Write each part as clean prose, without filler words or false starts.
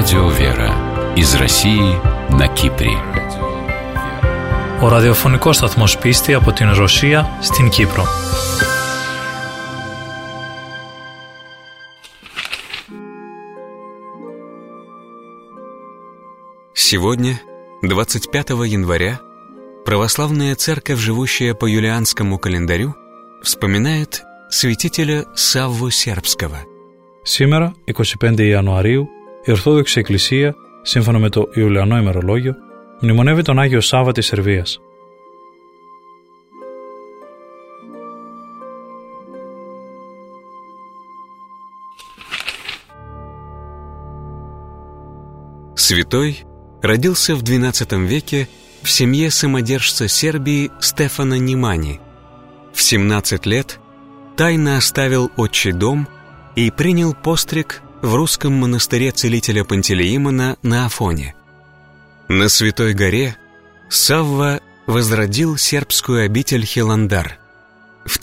Радио Вера из России на Κύπρη. Ο ραδιοφωνικός σταθμός Πίστη από την Ρωσία στην Κύπρο. Сегодня, 25 января, православная церковь, живущая по юлианскому календарю, вспоминает святителя Σάββου Сербского. Σήμερα, 25 Ιανουαρίου, η Ορθόδοξη Εκκλησία, σύμφωνα με το Ιουλιανό ημερολόγιο, μνημονεύει τον Άγιο Σάββα της Σερβίας. Святой родился в XII веке в семье самодержца Сербии Стефана Немани. В 17 лет тайно оставил отчий дом и принял постриг в русском монастыре целителя Пантелеимона на Афоне. На Святой горе Савва возродил сербскую обитель Хиландар. В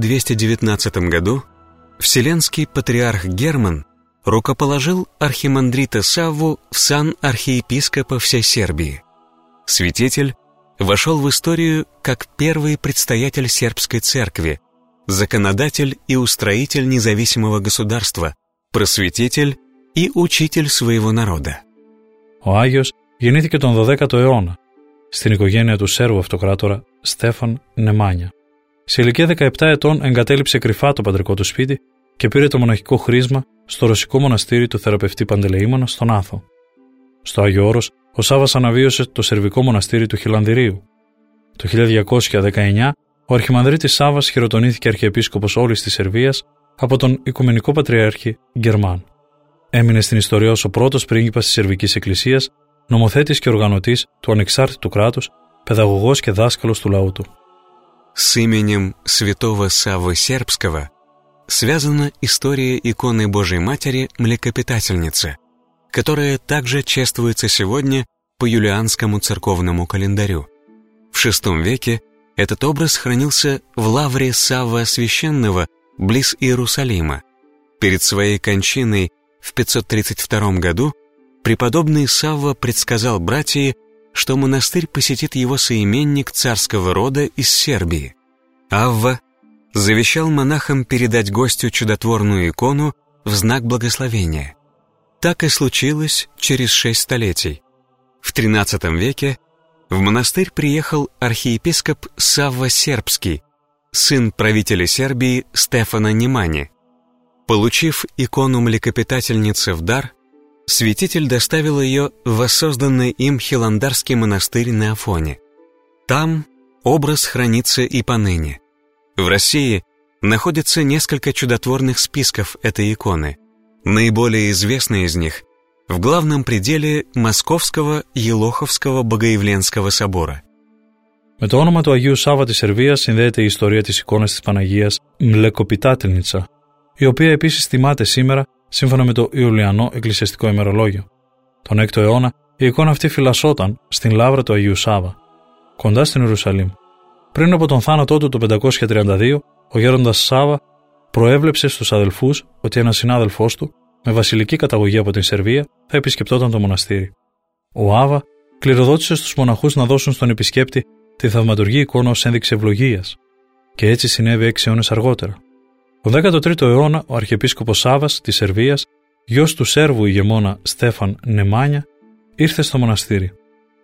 1219 году Вселенский патриарх Герман рукоположил архимандрита Савву в сан архиепископа всей Сербии. Святитель вошел в историю как первый предстоятель сербской церкви, законодатель и устроитель независимого государства, προσβυτитель и учитель своего народа. Ο Άγιος γεννήθηκε τον 12ο αιώνα στην οικογένεια του Σέρβου αυτοκράτορα Στέφαν Νεμάνια. Σε ηλικία 17 ετών εγκατέλειψε κρυφά το πατρικό του σπίτι και πήρε το μοναχικό χρήσμα στο ρωσικό μοναστήρι του θεραπευτή Παντελεήμονα στον Άθο. Στο Άγιο Όρος, ο Σάββας αναβίωσε το σερβικό μοναστήρι του Χιλανδηρίου. Το 1219, ο Αρχιμανδρίτης Σάββας χειροτονήθηκε αρχιεπίσκοπος όλης της Σερβίας από τον Οικουμενικό Πατριάρχη Γκερμάν. Έμεινε στην ιστορία ως ο πρώτος πρίγκιπας της Σερβικής Εκκλησίας, νομοθέτης και οργανωτής του ανεξάρτητου κράτους, παιδαγωγός και δάσκαλος του λαού του. С именем святого Саввы Сербского связана история иконы Божией Матери Млекопитательницы, которая также чествуется сегодня по юлианскому церковному календарю. В VI веке этот образ хранился в лавре Саввы Священного близ Иерусалима. Перед своей кончиной в 532 году преподобный Савва предсказал братьям, что монастырь посетит его соименник царского рода из Сербии. Авва завещал монахам передать гостю чудотворную икону в знак благословения. Так и случилось через 6 столетий. В XIII веке в монастырь приехал архиепископ Савва Сербский, сын правителя Сербии Стефана Немани. Получив икону Млекопитательницы в дар, святитель доставил ее в воссозданный им Хиландарский монастырь на Афоне. Там образ хранится и поныне. В России находится несколько чудотворных списков этой иконы. Наиболее известный из них в главном пределе Московского Елоховского Богоявленского собора. Με το όνομα του Αγίου Σάββα της Σερβίας συνδέεται η ιστορία της εικόνας της Παναγίας Μλεκοπιτάτελνιτσα, η οποία επίσης τιμάται σήμερα σύμφωνα με το Ιουλιανό εκκλησιαστικό ημερολόγιο. Τον 6ο αιώνα η εικόνα αυτή φυλασσόταν στην λάβρα του Αγίου Σάββα, κοντά στην Ιερουσαλήμ. Πριν από τον θάνατό του το 532, ο γέροντας Σάββα προέβλεψε στους αδελφούς ότι ένας συνάδελφός του, με βασιλική καταγωγή από την Σερβία, θα επισκεπτόταν το μοναστήρι. Ο Άβα κληροδότησε στους μοναχούς να δώσουν στον επισκέπτη τη θαυματουργή εικόνα ως ένδειξη ευλογίας, και έτσι συνέβη 6 αιώνες αργότερα. Τον 13ο αιώνα, ο Αρχιεπίσκοπος Σάββας της Σερβίας, γιος του Σέρβου ηγεμόνα Στέφαν Νεμάνια, ήρθε στο μοναστήρι.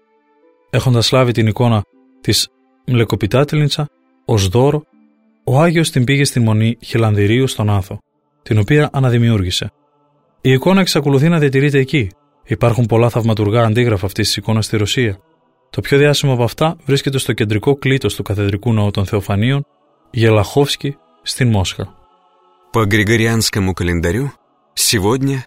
Έχοντας λάβει την εικόνα της Μλεκοπιτάτελνιτσα ως δώρο, ο Άγιος την πήγε στην μονή Χιλανδηρίου στον Άθο, την οποία αναδημιούργησε. Η εικόνα εξακολουθεί να διατηρείται εκεί. Υπάρχουν πολλά θαυματουργά αντίγραφα αυτής της εικόνας στη Ρωσία. Το πιο διάσημο από αυτά βρίσκεται στο κεντρικό κλήτος του Καθεδρικού Ναού των Θεοφανίων, Γελαχόφσκι, στην Μόσχα. По Григорианскому календарю сегодня,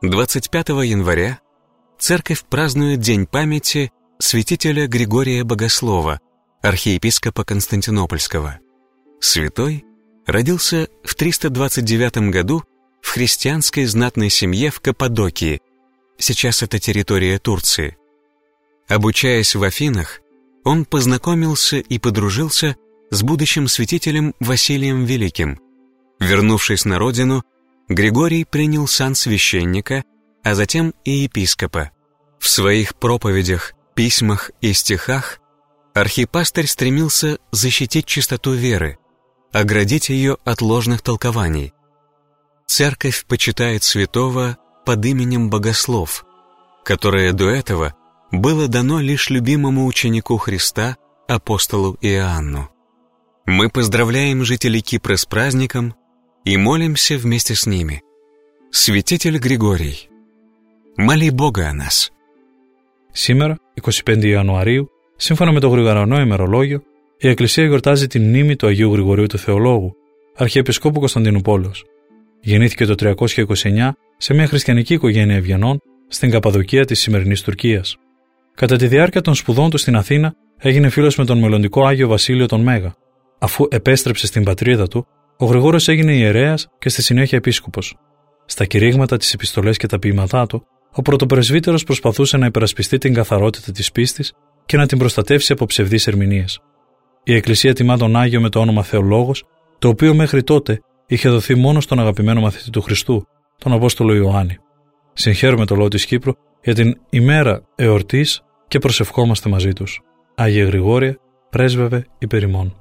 25 января, церковь празднует День памяти святителя Григория Богослова, архиепископа Константинопольского. Святой родился в 329 году в христианской знатной семье в Каппадокии, сейчас это территория Турции. Обучаясь в Афинах, он познакомился и подружился с будущим святителем Василием Великим. Вернувшись на родину, Григорий принял сан священника, а затем и епископа. В своих проповедях, письмах и стихах архипастырь стремился защитить чистоту веры, оградить ее от ложных толкований. Церковь почитает святого под именем Богослов, которое до этого было дано лишь любимому ученику Христа, апостолу Иоанну. Мы поздравляем жителей Кипра с праздником и молимся вместе с ними. Святитель Γρηγόρη, моли Бога о нас. Σήμερα, 25 Ιανουαρίου, σύμφωνα με το Γρηγοριανό ημερολόγιο, η Εκκλησία γιορτάζει τη μνήμη του Αγίου Γρηγορίου του Θεολόγου, Αρχιεπισκόπου Κωνσταντινουπόλεως. Γεννήθηκε το 329 σε μια χριστιανική οικογένεια Ευγενών στην Καπαδοκία της σημερινής Τουρκίας. Κατά τη διάρκεια των σπουδών του στην Αθήνα, έγινε φίλος με τον μελλοντικό Άγιο Βασίλειο τον Μέγα. Αφού επέστρεψε στην πατρίδα του, ο Γρηγόριος έγινε ιερέας και στη συνέχεια επίσκοπος. Στα κηρύγματα, τις επιστολές και τα ποίηματά του, ο πρωτοπρεσβύτερος προσπαθούσε να υπερασπιστεί την καθαρότητα της πίστης και να την προστατεύσει από ψευδείς ερμηνείες. Η Εκκλησία τιμά τον Άγιο με το όνομα Θεολόγος, το οποίο μέχρι τότε είχε δοθεί μόνο στον αγαπημένο μαθητή του Χριστού, τον Απόστολο Ιωάννη. Συγχαίρουμε το λαό της Κύπρου για την ημέρα εορτής και προσευχόμαστε μαζί τους. Άγιε Γρηγόρια, πρέσβευε υπέρ ημών.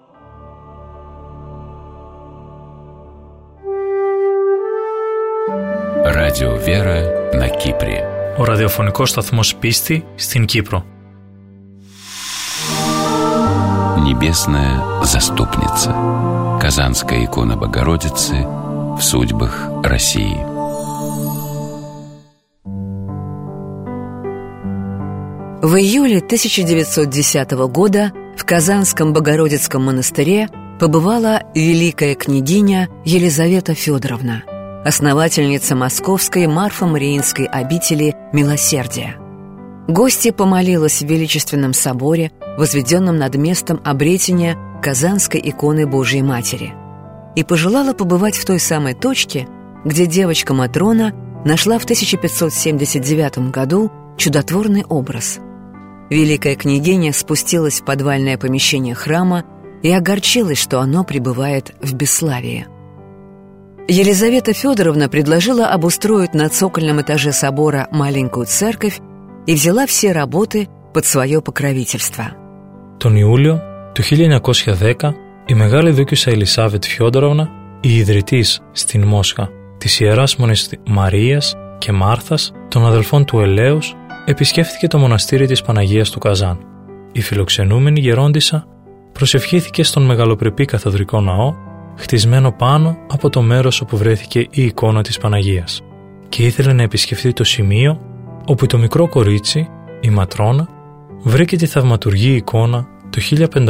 Радио Вера на Кипре. Ο ραδιοφωνικός σταθμός Πίστη στην Κύπρο. Небесная заступница. Казанская икона Богородицы в судьбах России. В июле 1910 года в Казанском Богородицком монастыре побывала великая княгиня Елизавета Федоровна, основательница Московской Марфо-Мариинской обители Милосердия. Гостья помолилась в величественном соборе, возведенном над местом обретения Казанской иконы Божией Матери, и пожелала побывать в той самой точке, где девочка Матрона нашла в 1579 году чудотворный образ. Великая княгиня спустилась в подвальное помещение храма и огорчилась, что оно пребывает в бесславии. Елизавета Федоровна предложила обустроить на цокольном этаже собора маленькую церковь и взяла все работы под свое покровительство. Τον Ιούλιο του 1910, η μεγάλη δούκισσα Ελισάβετ Φιόντοροβνα, η ιδρυτής στην Μόσχα της Ιεράς Μονής Μαρίας και Μάρθας των αδελφών του Ελέους, επισκέφθηκε το μοναστήρι της Παναγίας του Καζάν. Η φιλοξενούμενη γερόντισσα προσευχήθηκε στον μεγαλοπρεπή καθεδρικό ναό, χτισμένο πάνω από το μέρος όπου βρέθηκε η εικόνα της Παναγίας, και ήθελε να επισκεφτεί το σημείο όπου το μικρό κορίτσι, η Ματρώνα, βρήκε τη θαυματουργή εικόνα το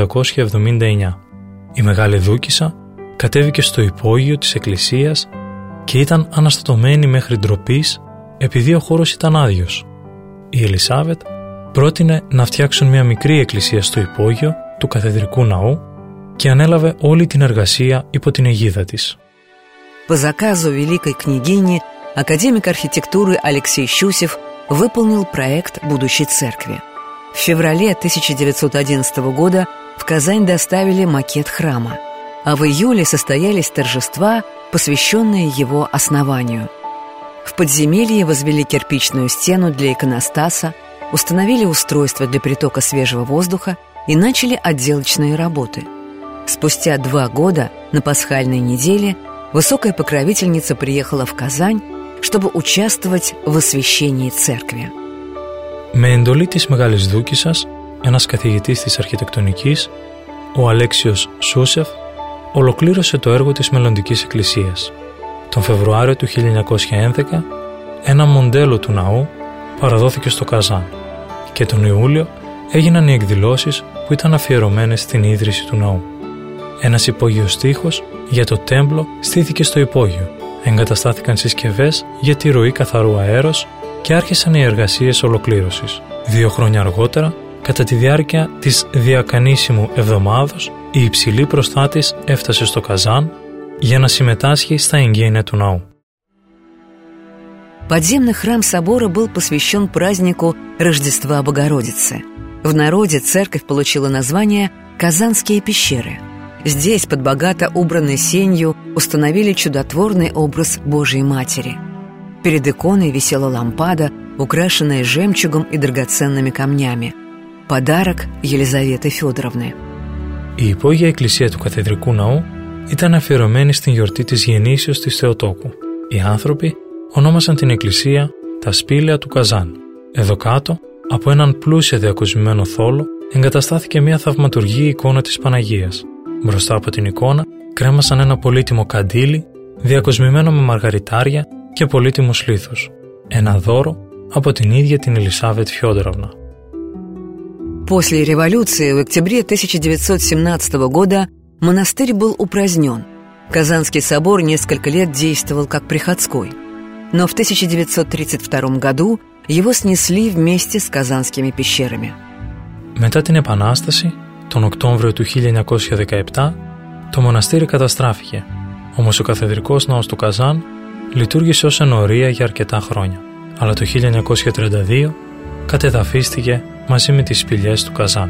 1579. Η μεγάλη δούκισσα κατέβηκε στο υπόγειο της εκκλησίας και ήταν αναστατωμένη μέχρι ντροπής επειδή ο χώρος ήταν άδειος. Η Ελισάβετ πρότεινε να φτιάξουν μια μικρή εκκλησία στο υπόγειο του καθεδρικού ναού και ανέλαβε όλη την εργασία υπό την αιγίδα της. По заказу великой княгини академик архитектуры Алексей Щусев выполнил проект будущей церкви. В феврале 1911 года в Казань доставили макет храма, а в июле состоялись торжества, посвященные его основанию. В подземелье возвели кирпичную стену для иконостаса, установили устройство для притока свежего воздуха и начали отделочные работы. Спустя 2 года, на пасхальной неделе, высокая покровительница приехала в Казань, чтобы участвовать в освящении церкви. Με εντολή της Μεγάλης Δούκισσας, ένας καθηγητής της αρχιτεκτονικής, ο Αλέξιος Σούσεφ, ολοκλήρωσε το έργο της μελλοντικής εκκλησίας. Τον Φεβρουάριο του 1911, ένα μοντέλο του ναού παραδόθηκε στο Καζάν και τον Ιούλιο έγιναν οι εκδηλώσεις που ήταν αφιερωμένες στην ίδρυση του ναού. Ένας υπόγειος τοίχος για το τέμπλο στήθηκε στο υπόγειο. Εγκαταστάθηκαν συσκευές για τη ροή καθαρού αέρος και άρχισαν οι εργασίες ολοκλήρωσης. 2 χρόνια αργότερα, κατά τη διάρκεια της Διακανήσιμου Εβδομάδος, η υψηλή προστάτης έφτασε στο Καζάν για να συμμετάσχει στα εγγένεια του ναού. Подземный храм собора был посвящен празднику Рождества Богородицы. В народе церковь получила название «Казанские пещеры». Здесь, под богато убранной сенью, установили чудотворный образ Божией Матери. Перед иконой висела лампада, украшенная жемчугом и драгоценными камнями. Подарок Елизаветы Федоровны. Η υπόγεια εκκλησία του Καθεδρικού Ναού ήταν αφιερωμένη στην γιορτή της γεννήσεως της Θεοτόκου. Οι άνθρωποι ονόμασαν την εκκλησία τα Σπήλαια του Καζάν. Εδώ κάτω, από έναν πλούσια διακοσμημένο θόλο, εγκαταστάθηκε μια θαυματουργή εικόνα της Παναγίας. Μπροστά από την εικόνα κρέμασαν ένα πολύτιμο καντήλι, διακοσμημένο με μαργαριτάρια και πολύτιμους λίθους. Ένα δώρο από την ίδια την Елизавета Федоровна. После революции в октябре 1917 года монастырь был упразднен. Казанский собор несколько лет действовал как приходской. Но в 1932 году его снесли вместе с казанскими пещерами. Μετά την Επανάσταση, τον Οκτώβριο του 1917, το μοναστήρι καταστράφηκε. Όμως ο Καθεδρικός Ναός του Καζάν λειτουργήσε ως ενορία για αρκετά χρόνια. Αλλά το 1932 κατεδαφίστηκε μαζί με τις σπηλιές του Καζάν.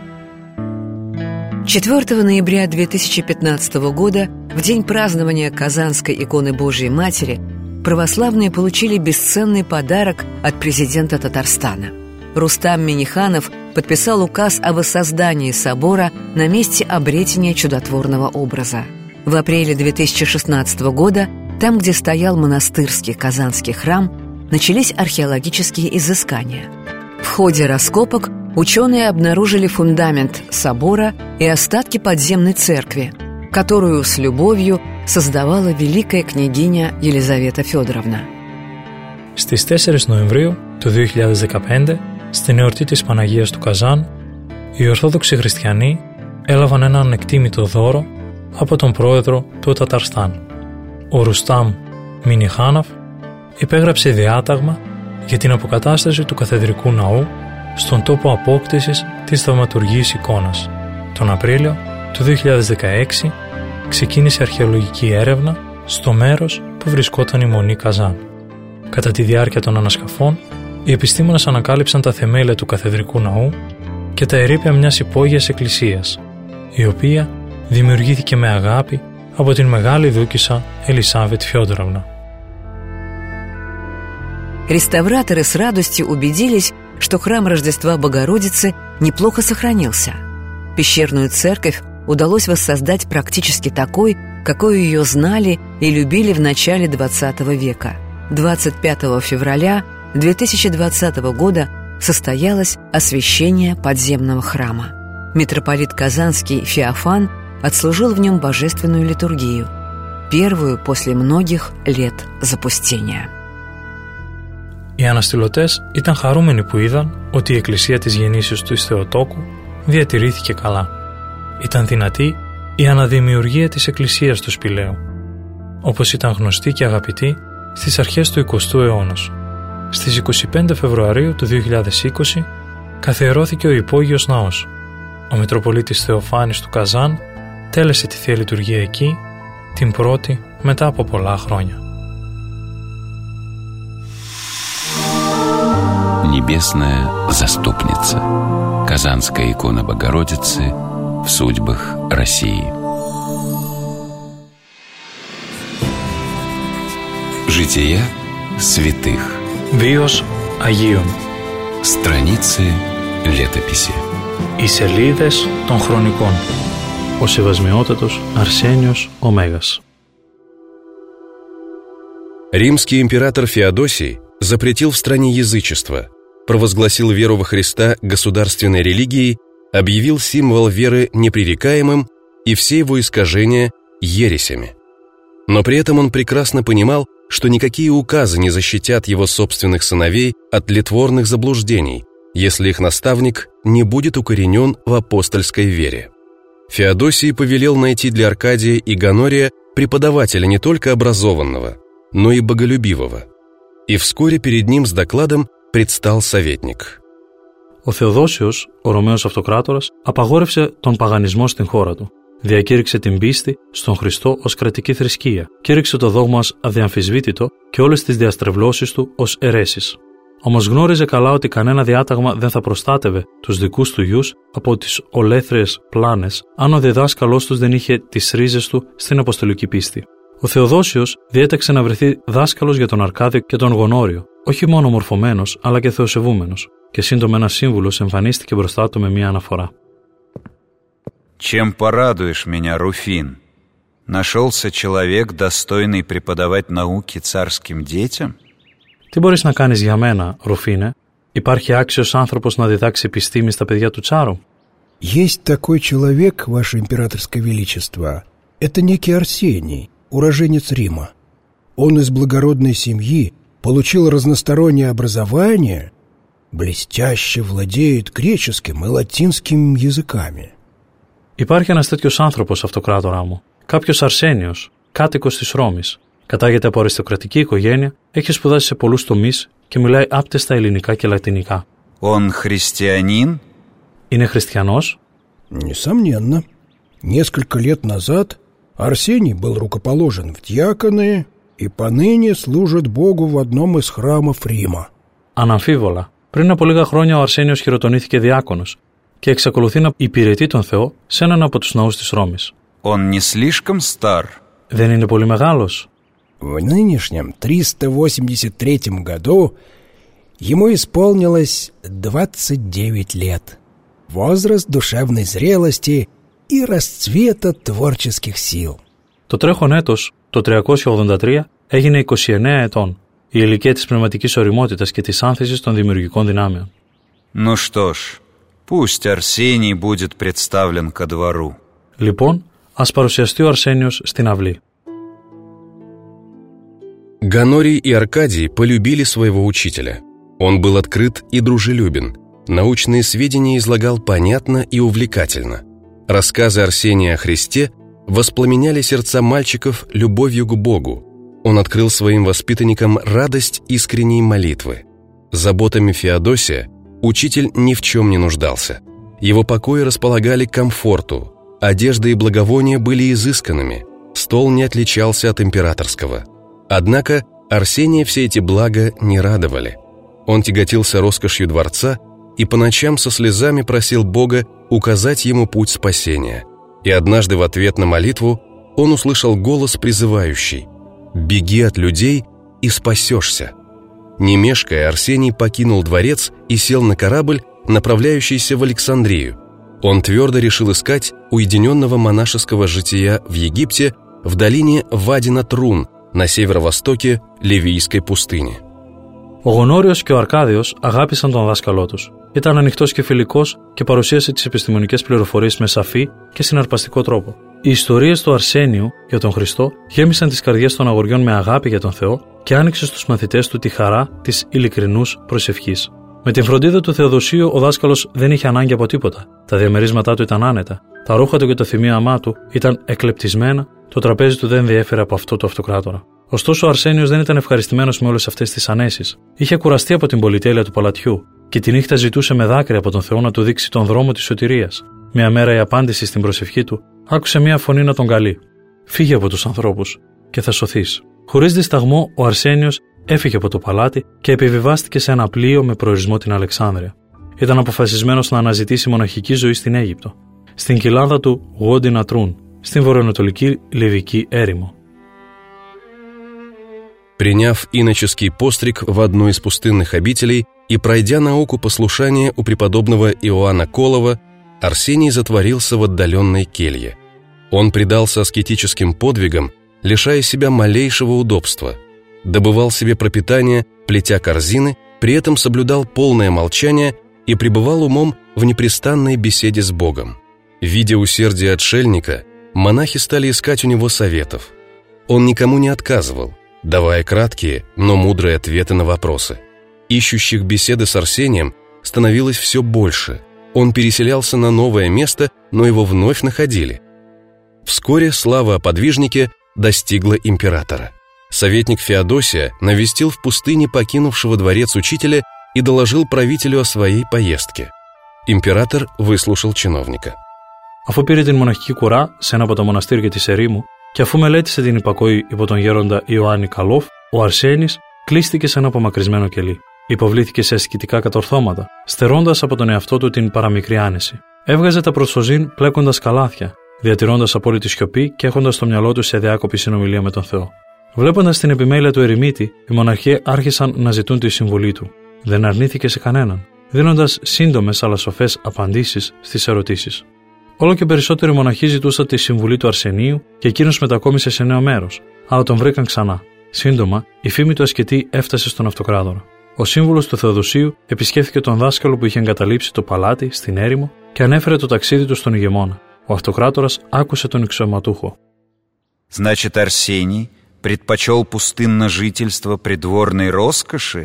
4 ноября 2015 года, в день празднования Казанской иконы Божией Матери, православные получили бесценный подарок от президента Татарстана. Рустам Минниханов подписал указ о воссоздании собора на месте обретения чудотворного образа. В апреле 2016 года, там, где стоял монастырский Казанский храм, начались археологические изыскания. В ходе раскопок ученые обнаружили фундамент собора и остатки подземной церкви, которую с любовью создавала великая княгиня Елизавета Федоровна. Στις 4 Νοεμβρίου του 2015, στην εορτή της Παναγίας του Καζάν, οι Ορθόδοξοι Χριστιανοί έλαβαν ένα ανεκτήμητο δώρο από τον πρόεδρο του Ταταρστάν. Ο Ρουστάμ Μινιχάνοφ υπέγραψε διάταγμα για την αποκατάσταση του Καθεδρικού Ναού στον τόπο απόκτησης της θαυματουργής εικόνας. Τον Απρίλιο του 2016 ξεκίνησε αρχαιολογική έρευνα στο μέρος που βρισκόταν η Μονή Καζάν. Κατά τη διάρκεια των ανασκαφών, οι επιστήμονες ανακάλυψαν τα θεμέλια του Καθεδρικού Ναού και τα ερείπια μιας υπόγειας εκκλησίας, η οποία δημιουργήθηκε με αγάπη από την μεγάλη δούκισσα Елизавета Федоровна. Реставраторы с радостью убедились, что храм Рождества Богородицы неплохо сохранился. Пещерную церковь удалось воссоздать практически такой, какой ее знали и любили в начале XX века. 25 февраля 2020 года состоялось освящение подземного храма. Митрополит Казанский Феофан отслужил в нем божественную литургию, первую после многих лет запустения. Οι αναστηλωτές ήταν χαρούμενοι που είδαν ότι η εκκλησία της γεννήσεως του Θεοτόκου διατηρήθηκε καλά. Ήταν δυνατή η αναδημιουργία της εκκλησίας του Σπηλαίου, όπως ήταν γνωστή και αγαπητή στις αρχές του 20ου αιώνα. Στις 25 Φεβρουαρίου του 2020 καθιερώθηκε ο υπόγειος ναός. Ο Μητροπολίτης Θεοφάνης του Καζάν τέλεσε τη Θεία Λειτουργία εκεί, την πρώτη μετά από πολλά χρόνια. Небесная заступница. Казанская икона Богородицы в судьбах России. Жития святых. Βίος Αγίων. Страницы летописи. Οι σελίδες των χρονικών. Ο Σεβασμιότατος Αρσένιος ο Μέγας. Римский император Феодосий запретил в стране язычество, провозгласил веру во Христа государственной религией, объявил символ веры непререкаемым и все его искажения ересями. Но при этом он прекрасно понимал, что никакие указы не защитят его собственных сыновей от тлетворных заблуждений, если их наставник не будет укоренен в апостольской вере. Феодосий повелел найти для Аркадия и Гонория преподавателя не только образованного, но и боголюбивого. И вскоре перед ним с докладом предстал советник. Ο Θεοδόσιος, ο Ρωμαίος Αυτοκράτορας, απαγόρευσε τον παγανισμό στην χώρα του. Διακήρυξε την πίστη στον Χριστό ως κρατική θρησκεία, κήρυξε το δόγμα ως αδιαμφισβήτητο και όλες τις διαστρεβλώσεις του ως αιρέσεις. Όμως γνώριζε καλά ότι κανένα διάταγμα δεν θα προστάτευε τους δικούς του γιους από τις ολέθριες πλάνες, αν ο διδάσκαλός τους δεν είχε τις ρίζες του στην αποστολική πίστη. Ο Θεοδόσιος διέταξε να βρεθεί δάσκαλος για τον Αρκάδιο και τον Γονόριο, όχι μόνο μορφωμένος, αλλά και θεοσεβούμενος, και σύντομα ένας σύμβουλος εμφανίστηκε μπροστά του με μία αναφορά. «Чем порадуешь меня, Руфин? Нашелся человек, достойный преподавать науки царским детям?» Τι μπορείς να κάνεις για μένα, Ρουφίνε? Υπάρχει άξιος άνθρωπος να διδάξει επιστήμη στα παιδιά του Τσάρου? Есть такой человек, Ваше Императорское Величество. Это некий Арсений, уроженец Рима. Он из благородной семьи, получил разностороннее образование, блестяще владеет греческим и латинским языками. Υπάρχει ένας τέτοιος άνθρωπος, αυτοκράτορά μου. Κάποιος Αρσένιος, κάτοικος της Ρώμης. Κατάγεται από αριστοκρατική οικογένεια, έχει σπουδάσει σε πολλούς τομείς και μιλάει άπτεστα ελληνικά και λατινικά. Он христианин? Είναι χριστιανός? Несомненно. Несколько лет назад Арсений был рукоположен в диаконы и поныне служит Богу в одном из храмов Рима. Αναμφίβολα. Πριν από λίγα χρόνια ο Αρσένιος χειροτονήθηκε διάκονος και εξακολουθεί να υπηρετεί τον Θεό σε έναν από τους ναούς της Ρώμης. Он не слишком стар? Δεν είναι πολύ μεγάλος? В нынешнем 383 году ему исполнилось 29 лет. Возраст душевной зрелости и расцвета творческих сил. Το τρέχον έτος, το 383, έγινε 29 ετών, η ηλικία της πνευματικής ωριμότητας και της άνθησης των δημιουργικών δυνάμεων. Ну что ж, пусть Арсений будет представлен ко двору. Λοιπόν, ας παρουσιαστεί ο Αρσένιος στην αυλή. Гонорий и Аркадий полюбили своего учителя. Он был открыт и дружелюбен, научные сведения излагал понятно и увлекательно. Рассказы Арсения о Христе воспламеняли сердца мальчиков любовью к Богу. Он открыл своим воспитанникам радость искренней молитвы. Заботами Феодосия учитель ни в чем не нуждался. Его покои располагали к комфорту, одежда и благовония были изысканными, стол не отличался от императорского. Однако Арсения все эти блага не радовали. Он тяготился роскошью дворца и по ночам со слезами просил Бога указать ему путь спасения. И однажды в ответ на молитву он услышал голос призывающий: «Беги от людей и спасешься». Не мешкая, Арсений покинул дворец и сел на корабль, направляющийся в Александрию. Он твердо решил искать уединенного монашеского жития в Египте в долине Вади-Натрун на северо-востоке Ливийской пустыни. Ο Γονόριος και ο Αρκάδιος αγάπησαν τον δάσκαλό τους. Ήταν ανοιχτός και φιλικός και παρουσίασε τις επιστημονικές πληροφορίες με σαφή και συναρπαστικό τρόπο. Οι ιστορίες του Αρσένιου για τον Χριστό γέμισαν τις καρδιές των αγοριών με αγάπη για τον Θεό και άνοιξε στους μαθητές του τη χαρά της ειλικρινούς προσευχής. Με την φροντίδα του Θεοδοσίου, ο δάσκαλος δεν είχε ανάγκη από τίποτα. Τα διαμερίσματά του ήταν άνετα. Τα ρούχα του και το θυμίαμά του ήταν εκλεπτισμένα, το τραπέζι του δεν διέφερε από αυτό του αυτοκράτορα. Ωστόσο, ο Αρσένιος δεν ήταν ευχαριστημένος με όλες αυτές τις ανέσεις. Είχε κουραστεί από την πολυτέλεια του παλατιού και τη νύχτα ζητούσε με δάκρυα από τον Θεό να του δείξει τον δρόμο της σωτηρίας. Μια μέρα η απάντηση στην προσευχή του άκουσε μια φωνή να τον καλεί: «Φύγε από τους ανθρώπους και θα σωθείς». Χωρίς δισταγμό, ο Αρσένιος έφυγε από το παλάτι και επιβιβάστηκε σε ένα πλοίο με προορισμό την Αλεξάνδρεια. Ήταν αποφασισμένος να αναζητήσει μοναχική ζωή στην Αίγυπτο, στην κοιλάδα του Wadi-Natrun, στην βορειοανατολική Λιβική έρημο. Приняв иноческий постриг в одной из пустынных обителей и пройдя науку послушания у преподобного Иоанна Колова, Арсений затворился в отдаленной келье. Он предался аскетическим подвигам, лишая себя малейшего удобства, добывал себе пропитание, плетя корзины, при этом соблюдал полное молчание и пребывал умом в непрестанной беседе с Богом. Видя усердие отшельника, монахи стали искать у него советов. Он никому не отказывал, давая краткие, но мудрые ответы на вопросы. Ищущих беседы с Арсением становилось все больше. Он переселялся на новое место, но его вновь находили. Вскоре слава о подвижнике достигла императора. Советник Феодосия навестил в пустыне покинувшего дворец учителя и доложил правителю о своей поездке. Император выслушал чиновника. Αφού πήρε την μοναχική κουρά σε ένα από τα μοναστήρια της ερήμου και αφού μελέτησε την υπακοή υπό τον γέροντα Ιωάννη Καλόφ, ο Αρσένης κλείστηκε σε ένα απομακρυσμένο κελί. Υποβλήθηκε σε ασκητικά κατορθώματα, στερώντας από τον εαυτό του την παραμικρή άνεση. Έβγαζε τα προσωζήν πλέκοντας καλάθια διατηρώντας απόλυτη σιωπή και έχοντας στο μυαλό τους σε αδιάκοπη συνομιλία με τον Θεό. Βλέποντας την επιμέλεια του ερημίτη, οι μοναχοί άρχισαν να ζητούν τη συμβουλή του. Δεν αρνήθηκε σε κανέναν, δίνοντας σύντομες αλλά σοφές απαντήσεις στις ερωτήσεις. Όλο και περισσότεροι μοναχοί ζητούσαν τη συμβουλή του Αρσενίου και εκείνος μετακόμισε σε νέο μέρος, αλλά τον βρήκαν ξανά. Σύντομα, η φήμη του ασκητή έφτασε στον αυτοκράτορα. Ο σύμβουλος του Θεοδοσίου επισκέφθηκε τον δάσκαλο που είχε εγκαταλείψει το παλάτι στην έρημο και ανέφερε το ταξίδι του στον ηγεμόνα. Ο αυτοκράτορας άκουσε τον αξιωματούχο. «Значит, Арсений предпочел пустынное жительство придворной роскоши?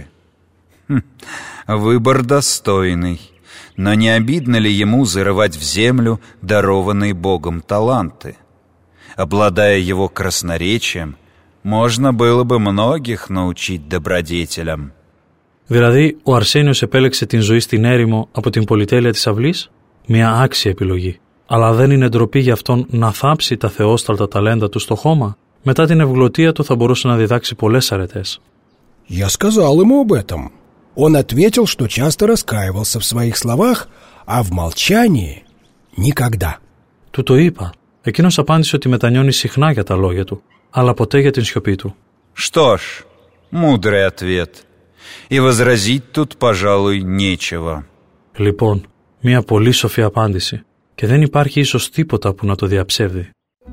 Выбор достойный. Но не обидно ли ему зарывать в землю дарованные Богом таланты? Обладая его красноречием, можно было бы многих научить добродетелям». Δηλαδή, ο Αρσένιος επέλεξε την ζωή στην έρημο από την πολυτέλεια της αυλής? Μια άξια επιλογή. Αλλά δεν είναι ντροπή για αυτόν να θάψει τα θεόσταλτα ταλέντα του στο χώμα? Μετά την ευγλωτία του θα μπορούσε να διδάξει πολλές αρετές. Я сказал ему об этом. Он ответил, что часто раскаивался в своих словах, а в молчании никогда. Του το είπα. Εκείνος απάντησε ότι μετανιώνει συχνά για τα λόγια του, αλλά ποτέ για την σιωπή του. Что ж, мудрый ответ. И возразить тут, пожалуй, нечего. Λοιπόν, μια πολύ σοφή απάντηση, και δεν υπάρχει ίσως τίποτα που να το διαψεύδει.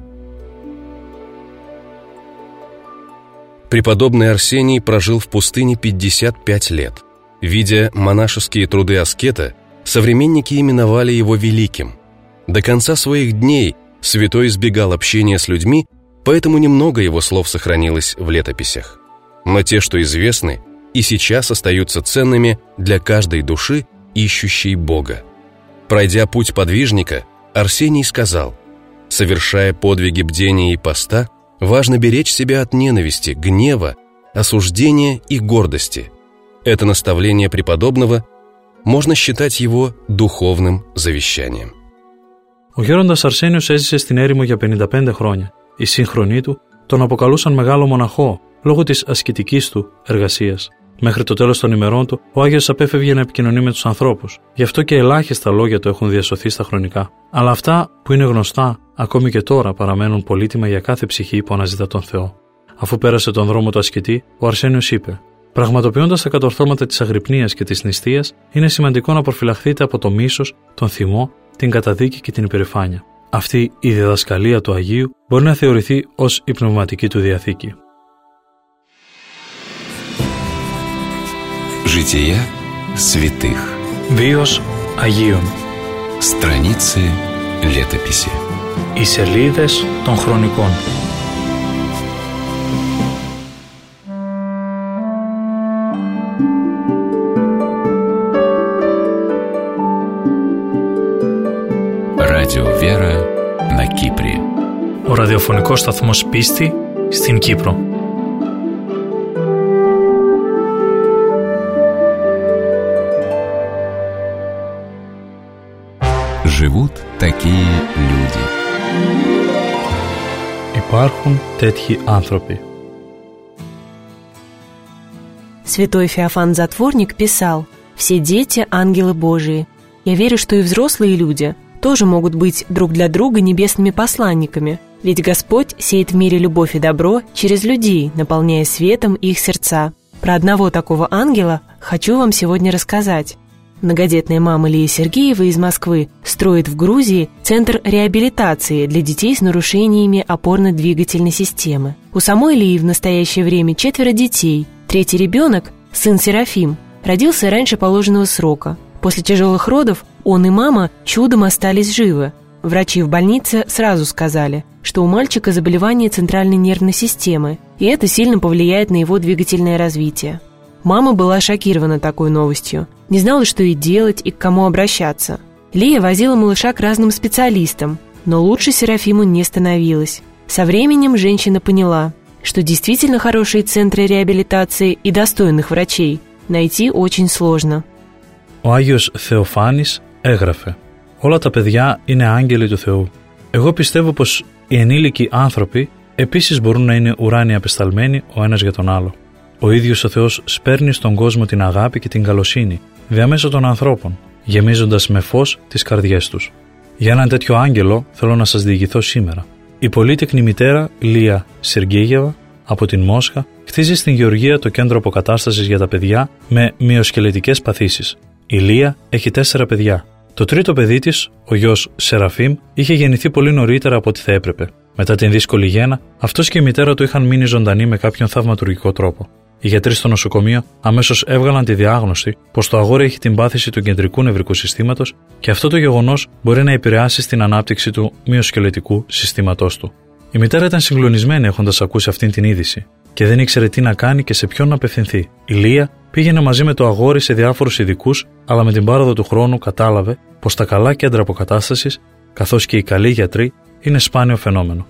Преподобный Арсений прожил в пустыне 55 лет. Видя монашеские труды аскета, современники именовали его великим. До конца своих дней святой избегал общения с людьми, поэтому немного его слов сохранилось в летописях. Но те, что известны, и сейчас остаются ценными для каждой души, ищущей Бога. Пройдя путь подвижника, Арсений сказал: «Совершая подвиги бдения и поста, важно беречь себя от ненависти, гнева, осуждения и гордости». Это наставление преподобного можно считать его духовным завещанием. Ο γέροντας Αρσένιος έζησε στην έρημο για 55 χρόνια. Οι σύγχρονοι του τον αποκαλούσαν μεγάλο μοναχό λόγω της ασκητικής του εργασίας. Μέχρι το τέλος των ημερών του, ο Άγιος απέφευγε να επικοινωνεί με τους ανθρώπους. Γι' αυτό και ελάχιστα λόγια του έχουν διασωθεί στα χρονικά. Αλλά αυτά που είναι γνωστά, ακόμη και τώρα παραμένουν πολύτιμα για κάθε ψυχή που αναζητά τον Θεό. Αφού πέρασε τον δρόμο του ασκητή, ο Αρσένιος είπε: «Πραγματοποιώντας τα κατορθώματα της αγρυπνίας και της νηστείας, είναι σημαντικό να προφυλαχθείτε από το μίσος, τον θυμό, την καταδίκη και την υπερηφάνεια». Αυτή η διδασκαλία του Αγίου μπορεί να θεωρηθεί ως η πνευματική του διαθήκη. Жития святых. Βίος Αγίων. Страницы летописи. Οι σελίδες των χρονικών. Радио «Вера» на Кипре. Ο ραδιοφωνικός σταθμός Πίστη στην Κύπρο. Живут такие люди. Υπάρχουν τέτοιοι άνθρωποι. Святой Феофан Затворник писал: «Все дети – ангелы Божии. Я верю, что и взрослые люди тоже могут быть друг для друга небесными посланниками, ведь Господь сеет в мире любовь и добро через людей, наполняя светом их сердца. Про одного такого ангела хочу вам сегодня рассказать». Многодетная мама Лия Сергеева из Москвы строит в Грузии центр реабилитации для детей с нарушениями опорно-двигательной системы. У самой Лии в настоящее время 4 детей. Третий ребенок, сын Серафим, родился раньше положенного срока. После тяжелых родов он и мама чудом остались живы. Врачи в больнице сразу сказали, что у мальчика заболевание центральной нервной системы, и это сильно повлияет на его двигательное развитие. Мама была шокирована такой новостью, не знала, что ей делать и к кому обращаться. Лия возила малыша к разным специалистам, но лучше Серафиму не становилось. Со временем женщина поняла, что действительно хорошие центры реабилитации и достойных врачей найти очень сложно. Ο Άγιος Θεοφάνης έγραφε: «Όλα τα παιδιά είναι άγγελοι του Θεού. Εγώ πιστεύω πως οι ενήλικοι άνθρωποι επίσης μπορούν να είναι ουράνιοι απεσταλμένοι ο ένας για τον άλλο. Ο ίδιος ο Θεός σπέρνει στον κόσμο την αγάπη και την καλοσύνη διαμέσω των ανθρώπων, γεμίζοντας με φως τις καρδιές τους. Για έναν τέτοιο άγγελο θέλω να σας διηγηθώ σήμερα. Η πολύτεκνη μητέρα Λία Σεργέγεβα από την Μόσχα χτίζει στην Γεωργία το κέντρο αποκατάστασης για τα παιδιά με μυοσκελετικές παθήσεις. Η Λία έχει 4 παιδιά. Το τρίτο παιδί της, ο γιος Σεραφείμ, είχε γεννηθεί πολύ νωρίτερα από ό,τι θα έπρεπε. Μετά την δύσκολη γέννα, αυτός και η μητέρα του είχαν μείνει ζωντανοί με κάποιον θαυματουργικό τρόπο. Οι γιατροί στο νοσοκομείο αμέσως έβγαλαν τη διάγνωση πως το αγόρι έχει την πάθηση του κεντρικού νευρικού συστήματος και αυτό το γεγονός μπορεί να επηρεάσει στην ανάπτυξη του μυοσκελετικού συστήματός του. Η μητέρα ήταν συγκλονισμένη έχοντας ακούσει αυτήν την είδηση και δεν ήξερε τι να κάνει και σε ποιον να απευθυνθεί. Η Λία πήγαινε μαζί με το αγόρι σε διάφορους ειδικούς, αλλά με την πάροδο του χρόνου κατάλαβε πως τα καλά кέντра αποκατάστασης, καθώς και οι καλοί γιατροί, είναι σπάνιο φαινόμενο.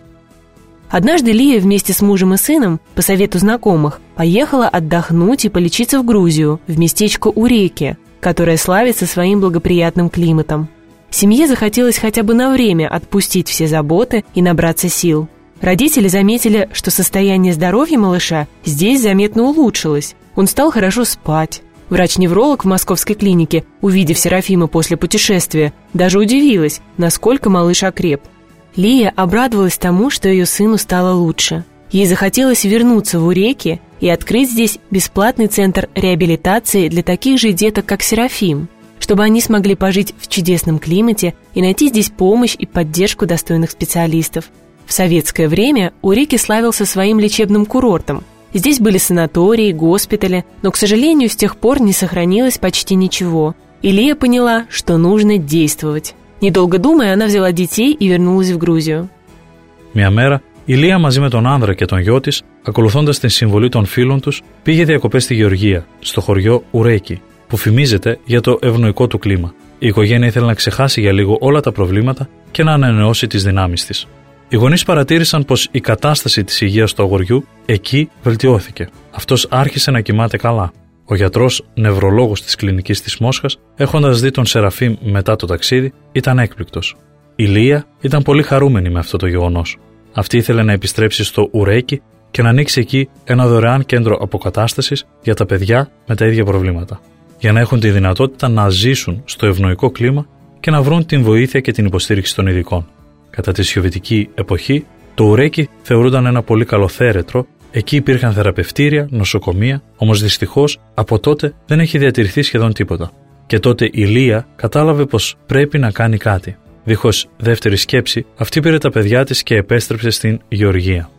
Однажды Лия вместе с мужем и сыном, по совету знакомых, поехала отдохнуть и полечиться в Грузию, в местечко Уреки, которое славится своим благоприятным климатом. Семье захотелось хотя бы на время отпустить все заботы и набраться сил. Родители заметили, что состояние здоровья малыша здесь заметно улучшилось. Он стал хорошо спать. Врач-невролог в московской клинике, увидев Серафима после путешествия, даже удивилась, насколько малыш окреп. Лия обрадовалась тому, что ее сыну стало лучше. Ей захотелось вернуться в Уреки и открыть здесь бесплатный центр реабилитации для таких же деток, как Серафим, чтобы они смогли пожить в чудесном климате и найти здесь помощь и поддержку достойных специалистов. В советское время Уреки славился своим лечебным курортом. Здесь были санатории, госпитали, но, к сожалению, с тех пор не сохранилось почти ничего. И Лия поняла, что нужно действовать. Недолго думая, она взяла детей и вернулась в Грузию. Μια μέρα, η Λία μαζί με τον άνδρα και τον γιο της, ακολουθώντας την συμβολή των φίλων τους, πήγε διακοπές στη Γεωργία, στο χωριό Ουρέκι, που φημίζεται για το ευνοϊκό του κλίμα. Η οικογένεια ήθελε να ξεχάσει για λίγο όλα τα προβλήματα και να ανανεώσει τις δυνάμεις της. Οι γονείς παρατήρησαν πως η κατάσταση της υγείας του αγοριού εκεί βελτιώθηκε. Αυτός άρχισε να κοιμάται καλά. Ο γιατρός νευρολόγος της κλινικής της Μόσχας, έχοντας δει τον Σεραφείμ μετά το ταξίδι, ήταν έκπληκτος. Η Λία ήταν πολύ χαρούμενη με αυτό το γεγονός. Αυτή ήθελε να επιστρέψει στο Ουρέκι και να ανοίξει εκεί ένα δωρεάν κέντρο αποκατάστασης για τα παιδιά με τα ίδια προβλήματα, για να έχουν τη δυνατότητα να ζήσουν στο ευνοϊκό κλίμα και να βρουν την βοήθεια και την υποστήριξη των ειδικών. Κατά τη σοβιετική εποχή, το Ουρέκι θεωρούνταν ένα πολύ καλό θέρετρο. Εκεί υπήρχαν θεραπευτήρια, νοσοκομεία, όμως δυστυχώς από τότε δεν έχει διατηρηθεί σχεδόν τίποτα. Και τότε η Λία κατάλαβε πως πρέπει να κάνει κάτι. Δίχως δεύτερη σκέψη, αυτή пήρε τα παιδιά της και επέστρεψε στην Γεωργία.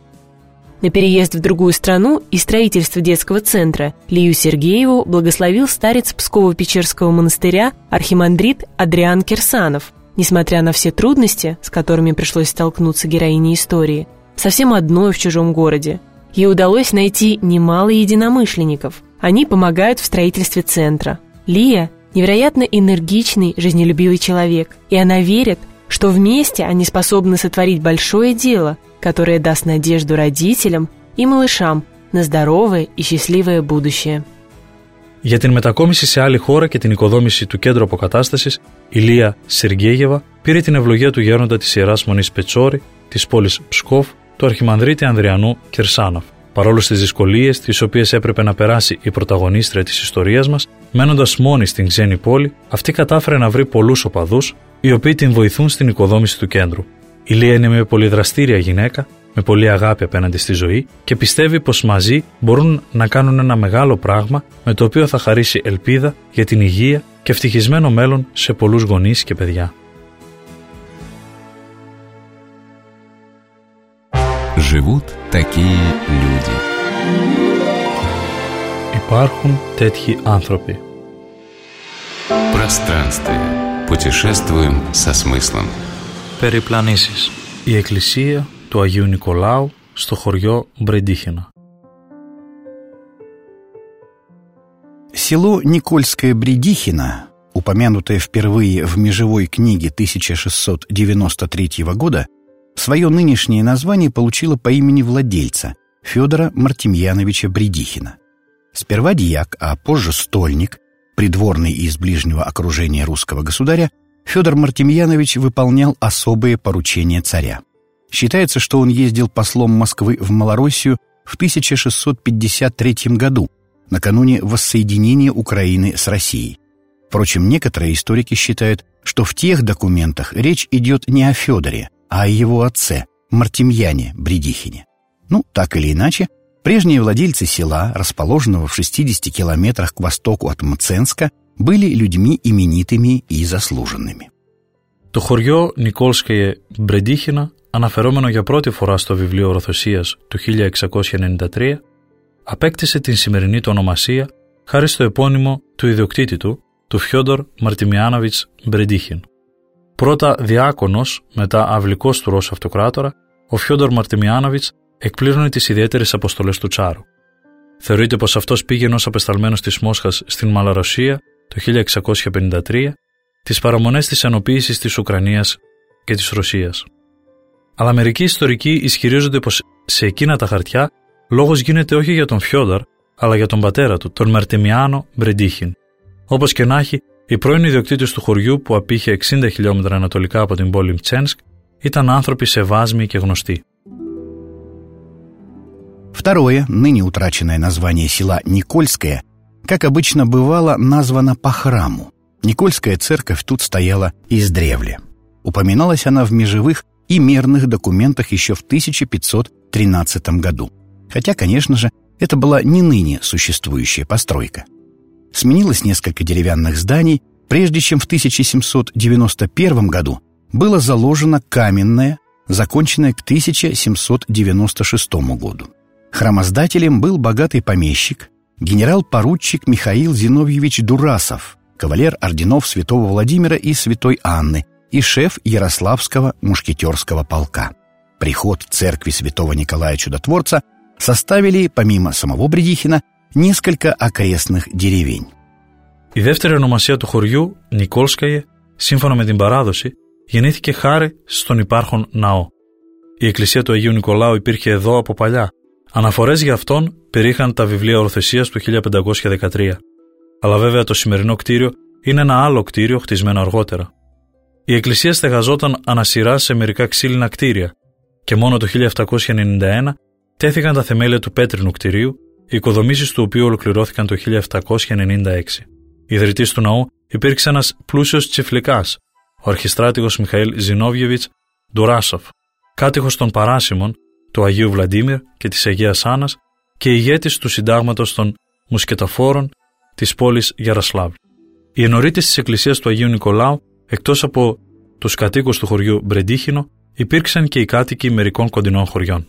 На переезд в другую страну и строительство детского центра Лию Сергееву благословил старец Псково-Печерского монастыря архимандрит Адриан Кирсанов. Несмотря на все трудности, с которыми пришлось столкнуться героине истории, совсем одной в чужом городе, ей удалось найти немало единомышленников. Они помогают в строительстве центра. Лия – невероятно энергичный, жизнелюбивый человек, и она верит, что вместе они способны сотворить большое дело, которое даст надежду родителям и малышам на здоровое и счастливое будущее. Για την μετακόμιση σε άλλη χώρα και την οικοδόμηση του κέντρου αποκατάστασης, η Λία Σεργέγεβα πήρε την ευλογία του γέροντα της Ιεράς Μονής Πετσόρη, της πόλης Ψκόβ, του αρχιμανδρίτη Ανδριανού Κυρσάνοφ. Παρόλο στις δυσκολίες τις οποίες έπρεπε να περάσει η πρωταγωνίστρια της ιστορίας μας, μένοντας μόνη στην ξένη πόλη, αυτή κατάφερε να βρει πολλούς οπαδούς, οι οποίοι την βοηθούν στην οικοδόμηση του κέντρου. Η Λία είναι μια πολύ δραστήρια γυναίκα, με πολλή αγάπη απέναντι στη ζωή και πιστεύει πως μαζί μπορούν να κάνουν ένα μεγάλο πράγμα με το οποίο θα χαρίσει ελπίδα για την υγεία και ευτυχισμένο μέλλον σε πολλούς γονείς και παιδιά. Живут такие люди. Υπάρχουν τέτοιοι άνθρωποι. Пространствие. Путешествуем со смыслом. Περιπλανήσεις. Η εκκλησία του Αγίου Νικολάου στο χωριό Μπρεντίχινα. Село Никольское Бредихино, упомянутое впервые в межевой книге 1693 года, свое нынешнее название получило по имени владельца Федора Мартемьяновича Бредихина. Сперва дьяк, а позже стольник, придворный из ближнего окружения русского государя, Федор Мартемьянович выполнял особые поручения царя. Считается, что он ездил послом Москвы в Малороссию в 1653 году, накануне воссоединения Украины с Россией. Впрочем, некоторые историки считают, что в тех документах речь идет не о Федоре, а о его отце, Мартемьяне Бредихине. Так или иначе, прежние владельцы села, расположенного в 60 километрах к востоку от Мценска, были людьми именитыми и заслуженными. Το χωριό Νικόλσκαje Μπρεντίχινα, αναφερόμενο για πρώτη φορά στο βιβλίο Ορθωσίας του 1693, απέκτησε την σημερινή του ονομασία χάρη στο επώνυμο του ιδιοκτήτη του Φιόντορ Μαρτιμιάνοβιτς Μπρεντίχιν. Πρώτα διάκονος, μετά αυλικός του Ρώσου Αυτοκράτορα, ο Φιόντορ Μαρτιμιάνοβιτς εκπλήρωνε τις ιδιαίτερες αποστολές του Τσάρου. Θεωρείται πως αυτός πήγαινε ως απεσταλμένος της Μόσχας στην Μαλαρωσία το 1653, τις παραμονές της ενοποίησης της Ουκρανίας και της Ρωσίας. Αλλά μερικοί ιστορικοί ισχυρίζονται πως σε εκείνα τα χαρτιά λόγος γίνεται όχι για τον Φιόντορ, αλλά για τον πατέρα του, τον Μαρτιμιάνο Μπρεντίχιν. Όπως και να έχει, η πρώην ιδιοκτήτης του χωριού, που απήχε 60 χιλιόμετρα ανατολικά από την πόλη Μτσένσκ, ήταν άνθρωποι σεβάσμοι και γνωστοί. Второе, ныне утраченное название села Никольское, как обычно бывало, названо по храму. Никольская церковь тут стояла издревле. Упоминалась она в межевых и мерных документах еще в 1513 году. Хотя, конечно же, это была не ныне существующая постройка. Сменилось несколько деревянных зданий, прежде чем в 1791 году было заложено каменное, законченное к 1796 году. Храмоздателем был богатый помещик, генерал-поручик Михаил Зиновьевич Дурасов, кавалер орденов святого Владимира и святой Анны и шеф Ярославского мушкетерского полка. Приход церкви святого Николая Чудотворца составили, помимо самого Бредихина, несколько окрестных деревень. Η δεύτερη ονομασία του χωριού, Νικόλσκαje, σύμφωνα με την παράδοση, γεννήθηκε χάρη στον υπάρχον ναό. Η εκκλησία του Αγίου Νικολάου υπήρχε εδώ από παλιά. Αναφορές για αυτόν περιείχαν τα βιβλία Ορθωσίας του 1513. Αλλά βέβαια το σημερινό κτίριο είναι ένα άλλο κτίριο χτισμένο αργότερα. Η εκκλησία στεγαζόταν ανασυρά σε μερικά ξύλινα κτίρια και μόνο το 1791 τέθηκαν τα θεμέλια του πέτρινου κτιρίου, οι οικοδομήσεις του οποίου ολοκληρώθηκαν το 1796. Ιδρυτής του ναού υπήρξε ένας πλούσιος τσιφλικάς, ο αρχιστράτηγος Μιχαήλ Ζινόβιεβιτς Ντουράσοφ, κάτοικος των παράσημων του Αγίου Βλαντίμιρ και της Αγίας Άννας και ηγέτης του συντάγματος των μουσκεταφόρων της πόλης Γιαροσλάβ. Οι ενορίτες της εκκλησίας του Αγίου Νικολάου, εκτός από τους κατοίκους του χωριού Μπρεντίχινο, υπήρξαν και οι κάτοικοι μερικών κοντινών χωριών.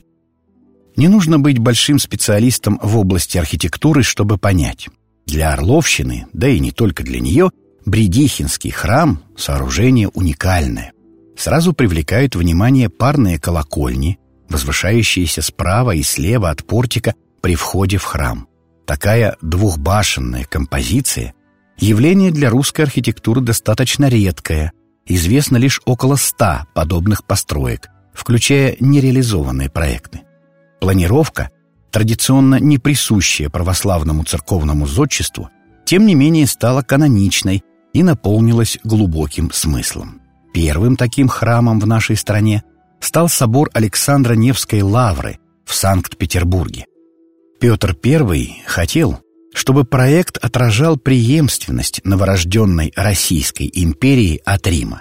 Не нужно быть большим специалистом в области архитектуры, чтобы понять. Для Орловщины, да и не только для нее, Бредихинский храм – сооружение уникальное. Сразу привлекают внимание парные колокольни, возвышающиеся справа и слева от портика при входе в храм. Такая двухбашенная композиция – явление для русской архитектуры достаточно редкое. Известно лишь около 100 подобных построек, включая нереализованные проекты. Планировка, традиционно не присущая православному церковному зодчеству, тем не менее стала каноничной и наполнилась глубоким смыслом. Первым таким храмом в нашей стране стал собор Александра Невской лавры в Санкт-Петербурге. Петр I хотел, чтобы проект отражал преемственность новорожденной Российской империи от Рима.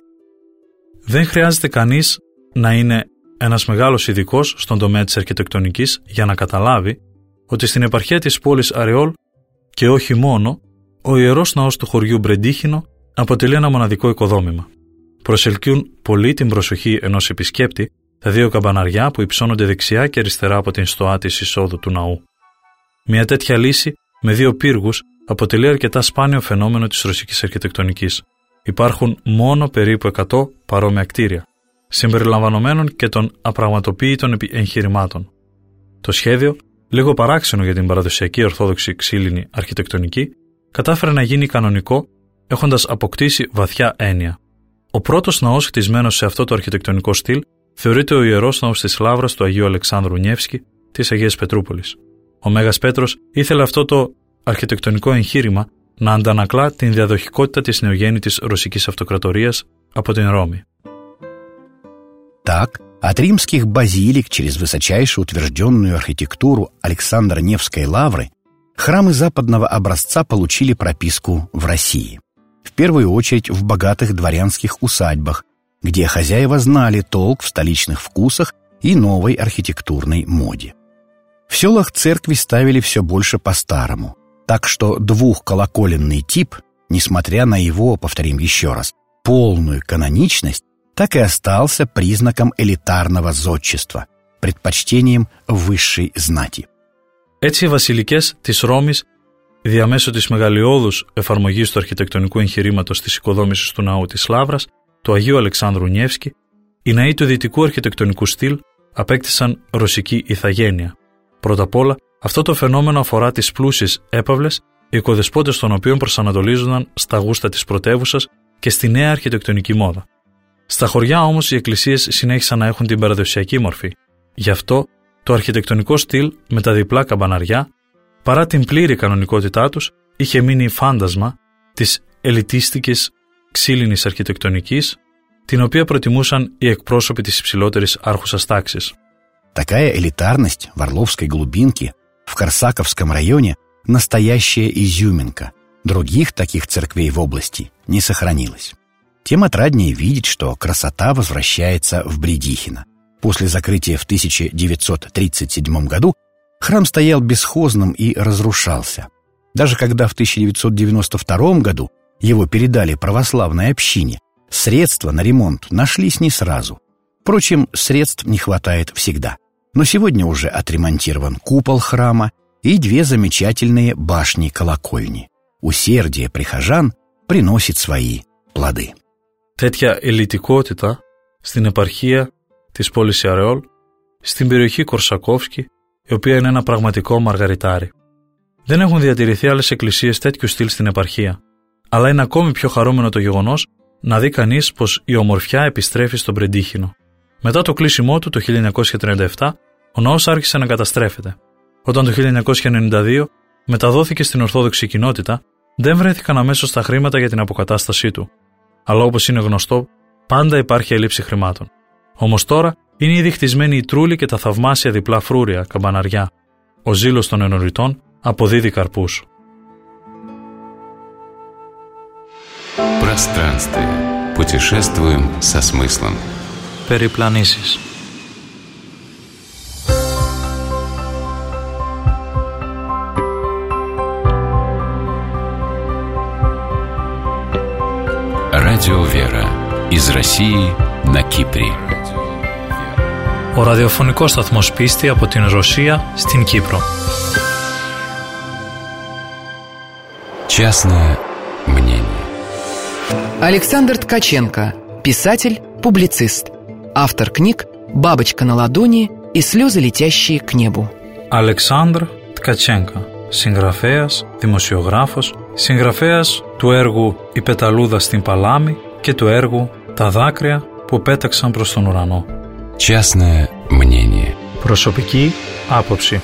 Δεν χρειάζεται κανείς να είναι ένας μεγάλος ειδικός στον τομέα της αρχιτεκτονικής για να καταλάβει ότι στην επαρχία της πόλης Αρεόλ και όχι μόνο, ο ιερός ναός του χωριού Μπρεντίχινο αποτελεί ένα μοναδικό οικοδόμημα. Προσελκύουν πολύ την προσοχή ενός επισκέπτη τα δύο καμπαναριά που υψώνονται δεξιά και αριστερά από την στοά της εισόδου του ναού. Μια τέτοια λύση με δύο πύργους αποτελεί αρκετά σπάνιο φαινόμενο της ρωσικής αρχιτεκτονικής. Υπάρχουν μόνο περίπου 100 παρόμοια κτίρια, συμπεριλαμβανομένων και των απραγματοποιητών εγχειρημάτων. Το σχέδιο, λίγο παράξενο για την παραδοσιακή ορθόδοξη ξύλινη αρχιτεκτονική, κατάφερε να γίνει κανονικό έχοντας αποκτήσει βαθιά έννοια. Ο πρώτος ναός χτισμένος σε αυτό το αρχιτεκτονικό στυλ θεωρείται ο ιερός ναός της Λαύρας του Αγίου Αλεξάνδρου Νιεύσκη της Αγίας Πετρούπολης. Ο Μέγας Πέτρος ήθελε αυτό το αρχιτεκτονικό εγχείρημα να αντανακλά την διαδοχικότητα της νεογέννητης ρωσικής αυτοκρατορίας από την Ρώμη. Так, от римских базилик через высочайше утвержденную архитектуру Александра Невской лавры храмы западного образца получили прописку в России. в первую очередь в богатых дворянских усадьбах, где хозяева знали толк в столичных вкусах и новой архитектурной моде. В селах церкви ставили все больше по-старому, так что двухколоколенный тип, несмотря на его, повторим еще раз, полную каноничность, так и остался признаком элитарного зодчества, предпочтением высшей знати. Έτσι οι βασιλικές της Ρώμης, διαμέσου της μεγαλειώδους εφαρμογής του αρχιτεκτονικού εγχειρήματος της οικοδόμησης του ναού της Λαύρας, του Αγίου Αλεξάνδρου Νιεύσκη, οι ναοί του δυτικού αρχιτεκτονικού στυλ απέκτησαν ρωσική ηθαγένεια. Πρώτα απ' όλα, αυτό το φαινόμενο αφορά τις πλούσιες έπαυλες, οι οικοδεσπότες των οποίων προσανατολίζονταν στα γούστα της πρωτεύουσας και στη νέα αρχιτεκτονική μόδα. Στα χωριά όμως οι εκκλησίες συνέχισαν να έχουν την παραδοσιακή μορφή. Γι' αυτό το αρχιτεκτονικό στυλ με τα διπλά καμπαναριά, παρά την πλήρη κανονικότητά τους, είχε μείνει φάντασμα της ελιτίστικης ξύλινης αρχιτεκτονικής, την οποία προτιμούσαν οι εκπρόσωποι της υψηλότερης άρχουσας τάξης. Такая элитарность в Орловской глубинке, в Корсаковском районе – настоящая изюминка. Других таких церквей в области не сохранилось. Тем отраднее видеть, что красота возвращается в Бредихино. После закрытия в 1937 году храм стоял бесхозным и разрушался. Даже когда в 1992 году его передали православной общине, средства на ремонт нашлись не сразу. Впрочем, средств не хватает всегда. Но сегодня уже отремонтирован купол храма и две замечательные башни-колокольни. Усердие прихожан приносит свои плоды. Τέτοια ελιτικότητα στην επαρχία της πόλης Ιαρεόλ, στην περιοχή Κορσακόφσκι, η οποία είναι ένα πραγματικό μαργαριτάρι. Δεν έχουν διατηρηθεί άλλες εκκλησίες τέτοιου στυλ στην επαρχία, αλλά είναι ακόμη πιο χαρούμενο το γεγονός να δει κανείς πως η ομορφιά επιστρέφει στον Πρεντίχινο. Μετά το κλείσιμό του το 1937, ο ναός άρχισε να καταστρέφεται. Όταν το 1992 μεταδόθηκε στην Ορθόδοξη κοινότητα, δεν βρέθηκαν αμέσως τα χρήματα για την αποκατάστασή του. Αλλά όπως είναι γνωστό, πάντα υπάρχει έλλειψη χρημάτων. Όμως τώρα είναι ήδη χτισμένοι οι τρούλοι και τα θαυμάσια διπλά φρούρια, καμπαναριά. Ο ζήλος των ενοριτών αποδίδει καρπούς. Пространствие. Путешествуем со смыслом. Περιπλανήσεις. Радио «Вера» из России на Кипре. Ο ραδιοφωνικός σταθμός Πίστη από την Ρωσία στην Κύπρο. Частное мнение. Александр Ткаченко, писатель, публицист. Автор книг «Бабочка на ладони» и «Слезы, летящие к небу». Αλεξάνδρ Τκατσένκα, συγγραφέας, δημοσιογράφος, συγγραφέας του έργου «Η πεταλούδα στην παλάμη» και του έργου «Τα δάκρυα που πέταξαν προς τον ουρανό». Частное мнение. Προσωπική άποψη.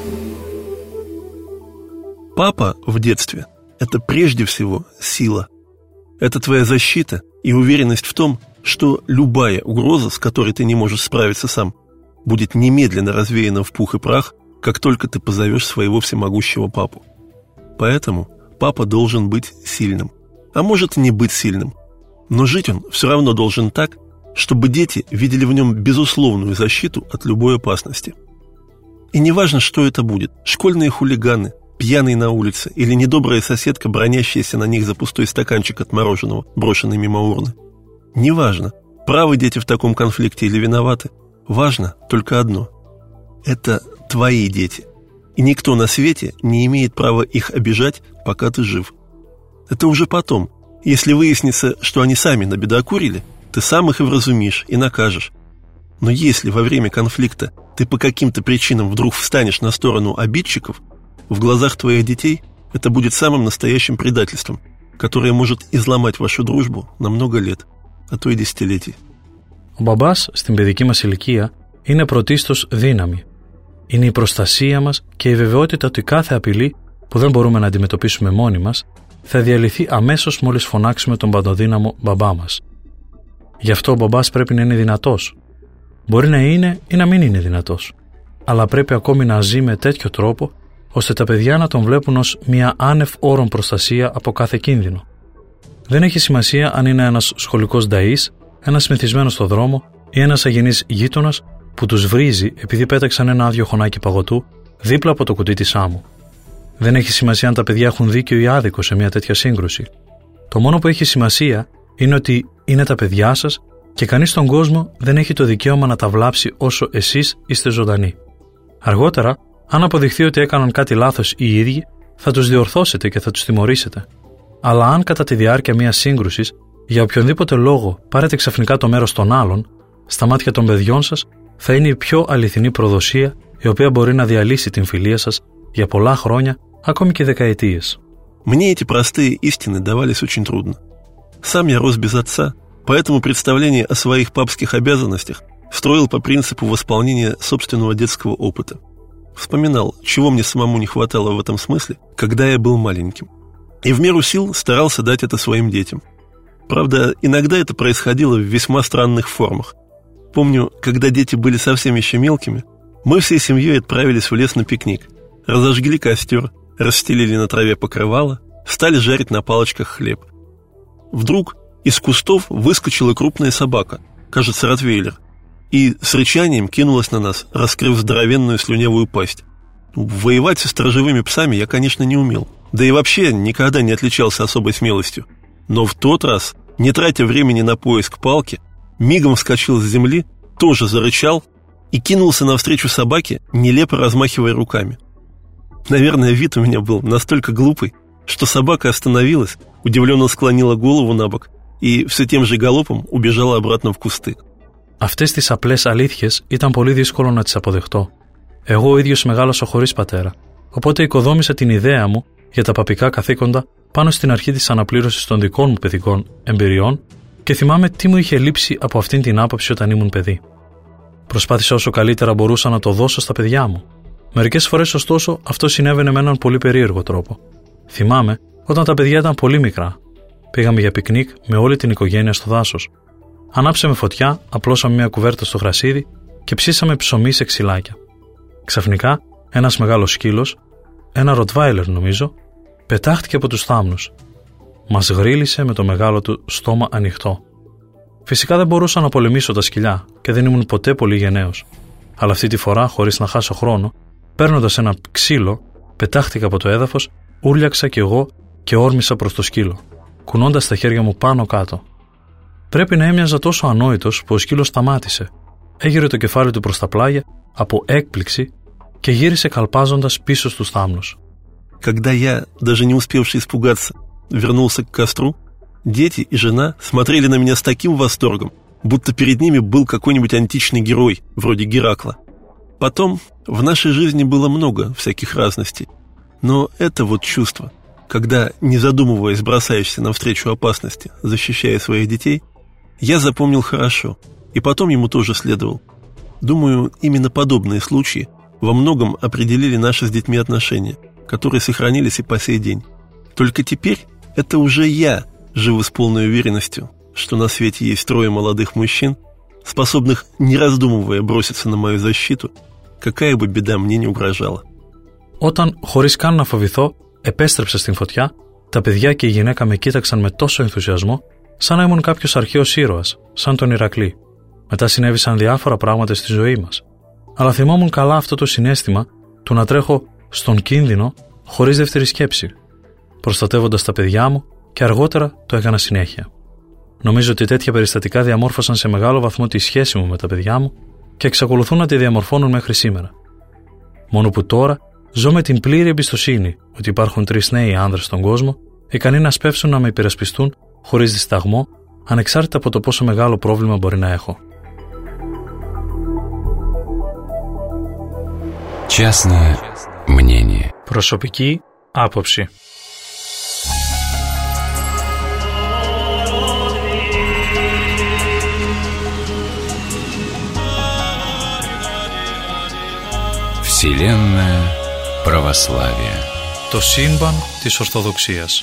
Папа в детстве – это прежде всего сила. Это твоя защита и уверенность в том, что любая угроза, с которой ты не можешь справиться сам, будет немедленно развеяна в пух и прах, как только ты позовешь своего всемогущего папу. Поэтому папа должен быть сильным. А может и не быть сильным. Но жить он все равно должен так, чтобы дети видели в нем безусловную защиту от любой опасности. И неважно, что это будет – школьные хулиганы, пьяный на улице или недобрая соседка, бронящаяся на них за пустой стаканчик от мороженого, брошенный мимо урны. Неважно, правы дети в таком конфликте или виноваты. Важно только одно – это твои дети. И никто на свете не имеет права их обижать, пока ты жив. Это уже потом. Если выяснится, что они сами набедокурили, ты сам их и вразумишь, и накажешь. Но если во время конфликта ты по каким-то причинам вдруг встанешь на сторону обидчиков, в глазах твоих детей это будет самым настоящим предательством, которое может изломать вашу дружбу на много лет, а то и десятилетий. Ο μπαμπάς στην παιδική μας ηλικία είναι πρωτίστως δύναμη. Είναι η προστασία μας και η βεβαιότητα ότι κάθε απειλή που δεν μπορούμε να αντιμετωπίσουμε μόνοι μας θα διαλυθεί αμέσως μόλις φωνάξουμε τον παντοδύναμο μπαμπά μας. Γι' αυτό ο μπαμπάς πρέπει να είναι δυνατός. Μπορεί να είναι ή να μην είναι δυνατός, αλλά πρέπει ακόμη να ζει με τέτοιο τρόπο ώστε τα παιδιά να τον βλέπουν ως μια άνευ όρων προστασία από κάθε κίνδυνο. Δεν έχει σημασία αν είναι ένας σχολικός νταΐς, ένας μεθυσμένος στο δρόμο ή ένας αγενής γείτονας που τους βρίζει επειδή πέταξαν ένα άδειο χωνάκι παγωτού δίπλα από το κουτί της άμμου. Δεν έχει σημασία αν τα παιδιά έχουν δίκιο ή άδικο σε μια τέτοια σύγκρουση. Το μόνο που έχει σημασία είναι ότι είναι τα παιδιά σας και κανείς στον κόσμο δεν έχει το δικαίωμα να τα βλάψει όσο εσείς είστε ζωντανοί. Αργότερα, αν αποδειχθεί ότι έκαναν κάτι λάθος οι ίδιοι, θα τους διορθώσετε και θα τους τιμωρήσετε. Αλλά αν κατά τη διάρκεια μιας σύγκρουσης, για οποιονδήποτε λόγο πάρετε ξαφνικά το μέρος των άλλων, στα μάτια των παιδιών σας θα είναι η πιο αληθινή προδοσία η οποία μπορεί να διαλύσει την φιλία σας για πολλά χρόνια, ακόμη και δεκαετίες. Мне эти простые истины давались очень трудно. Сам я рос без отца, поэтому представление о своих папских обязанностях строил по принципу восполнения собственного детского опыта. Вспоминал, чего мне самому не хватало в этом смысле, когда я был маленьким. И в меру сил старался дать это своим детям. Правда, иногда это происходило в весьма странных формах. Помню, когда дети были совсем еще мелкими, мы всей семьей отправились в лес на пикник, разожгли костер, расстелили на траве покрывало, стали жарить на палочках хлеб. Вдруг из кустов выскочила крупная собака, кажется, ротвейлер, и с рычанием кинулась на нас, раскрыв здоровенную слюнявую пасть. Воевать со сторожевыми псами я, конечно, не умел, да и вообще никогда не отличался особой смелостью. Но в тот раз, не тратя времени на поиск палки, мигом вскочил с земли, тоже зарычал и кинулся навстречу собаке, нелепо размахивая руками. Наверное, вид у меня был настолько глупый, что собака остановилась, удивленно склонила голову на бок и все тем же галопом убежала обратно в кусты. Αυτές τις απλές αλήθειες ήταν πολύ δύσκολο να τις αποδεχτώ. Εγώ ο ίδιος μεγάλωσα χωρίς πατέρα, οπότε οικοδόμησα την ιδέα μου για τα παπικά καθήκοντα πάνω στην αρχή της αναπλήρωσης των δικών μου παιδικών εμπειριών και θυμάμαι τι μου είχε λείψει από αυτήν την άποψη όταν ήμουν παιδί. Προσπάθησα όσο καλύτερα μπορούσα να το δώσω στα παιδιά μου. Μερικές φορές, ωστόσο, αυτό συνέβαινε με έναν πολύ περίεργο τρόπο. Θυμάμαι όταν τα παιδιά ήταν πολύ μικρά. Πήγαμε για πικνίκ με όλη την οικογένεια στο δάσος. Ανάψαμε φωτιά, απλώσαμε μια κουβέρτα στο γρασίδι και ψήσαμε ψωμί σε ξυλάκια. Ξαφνικά, ένας μεγάλος σκύλος, ένα ροτβάιλερ νομίζω, πετάχτηκε από τους θάμνους. Μας γρίλησε με το μεγάλο του στόμα ανοιχτό. Φυσικά δεν μπορούσα να πολεμήσω τα σκυλιά και δεν ήμουν ποτέ πολύ γενναίος. Αλλά αυτή τη φορά, χωρίς να χάσω χρόνο, παίρνοντας ένα ξύλο, πετάχτηκα από το έδαφος, ούρλιαξα κι εγώ και όρμησα προς το σκύλο, κουνώντας τα χέρια μου πάνω κάτω. Πρέπει να έμοιαζα τόσο ανόητος που ο σκύλος σταμάτησε, έγειρε το κεφάλι του προς τα πλάγια από έκπληξη και γύρισε καλπάζοντας πίσω στους θάμνους. Когда я, даже не успевший испугаться, вернулся к костру, дети и жена смотрели на меня с таким восторгом, будто перед ними был какой-нибудь античный герой, вроде Геракла. Потом в нашей жизни было много всяких разностей, но это вот чувство, когда, не задумываясь, бросаешься навстречу опасности, защищая своих детей, я запомнил хорошо, и потом ему тоже следовал. Думаю, именно подобные случаи во многом определили наши с детьми отношения, которые сохранились и по сей день. Только теперь это уже я живу с полной уверенностью, что на свете есть трое молодых мужчин, способных, не раздумывая, броситься на мою защиту, какая бы беда мне не угрожала. Όταν, χωρίς καν να φοβηθώ, επέστρεψα στην φωτιά, τα παιδιά και η γυναίκα με κοίταξαν με τόσο ενθουσιασμό, σαν να ήμουν κάποιος αρχαίος ήρωας, σαν τον Ηρακλή. Μετά συνέβησαν διάφορα πράγματα στη ζωή μας. Αλλά θυμόμουν καλά αυτό το συναίσθημα του να τρέχω στον κίνδυνο χωρίς δεύτερη σκέψη, προστατεύοντας τα παιδιά μου και αργότερα το έκανα συνέχεια. Νομίζω ότι τέτοια περιστατικά διαμόρφωσαν σε μεγάλο βαθμό τη σχέση μου με τα παιδιά μου και εξακολουθούν να τη διαμορφώνουν μέχρι σήμερα. Μόνο που τώρα ζω με την πλήρη εμπιστοσύνη ότι υπάρχουν 3 νέοι άνδρες στον κόσμο, ικανοί να σπεύσουν να με υπερασπιστούν χωρίς δισταγμό, ανεξάρτητα από το πόσο μεγάλο πρόβλημα μπορεί να έχω. Частное мнение. Προσωπική άποψη. Вселенная православия. Το σύμπαν της Ορθοδοξίας.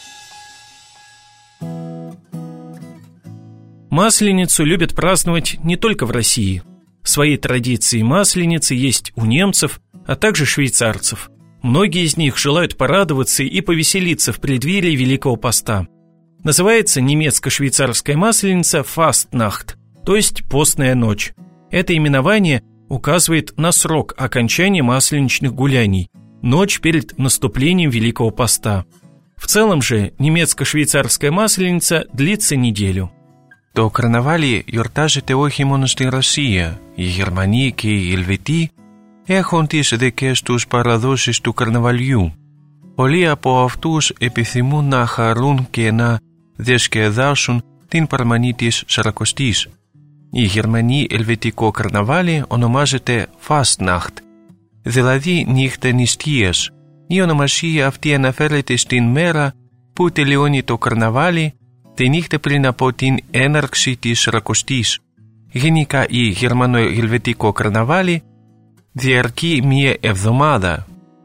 Масленицу любят праздновать не только в России. Свои традиции Масленицы есть у немцев, а также швейцарцев. Многие из них желают порадоваться и повеселиться в преддверии Великого Поста. Называется немецко-швейцарская масленица «Фастнахт», то есть «постная ночь». Это именование указывает на срок окончания масленичных гуляний – ночь перед наступлением Великого Поста. В целом же немецко-швейцарская масленица длится неделю. Το καρναβάλι γιορτάζεται όχι μόνο στην Ρωσία. Οι Γερμανοί και οι Ελβετοί έχουν τις δικές τους παραδόσεις του καρναβαλιού. Πολλοί από αυτούς επιθυμούν να χαρούν και να διασκεδάσουν την παραμονή της Σαρακοστής. Η Γερμανή ελβετικό καρναβάλι ονομάζεται Fastnacht, δηλαδή νύχτα νηστείας. Η ονομασία αυτή αναφέρεται στην μέρα που τελειώνει το καρναβάλι, τη νύχτα πριν από την έναρξη της Σαρακοστής. Γενικά η γερμανο-ελβετικό καρναβάλι διαρκεί μία εβδομάδα.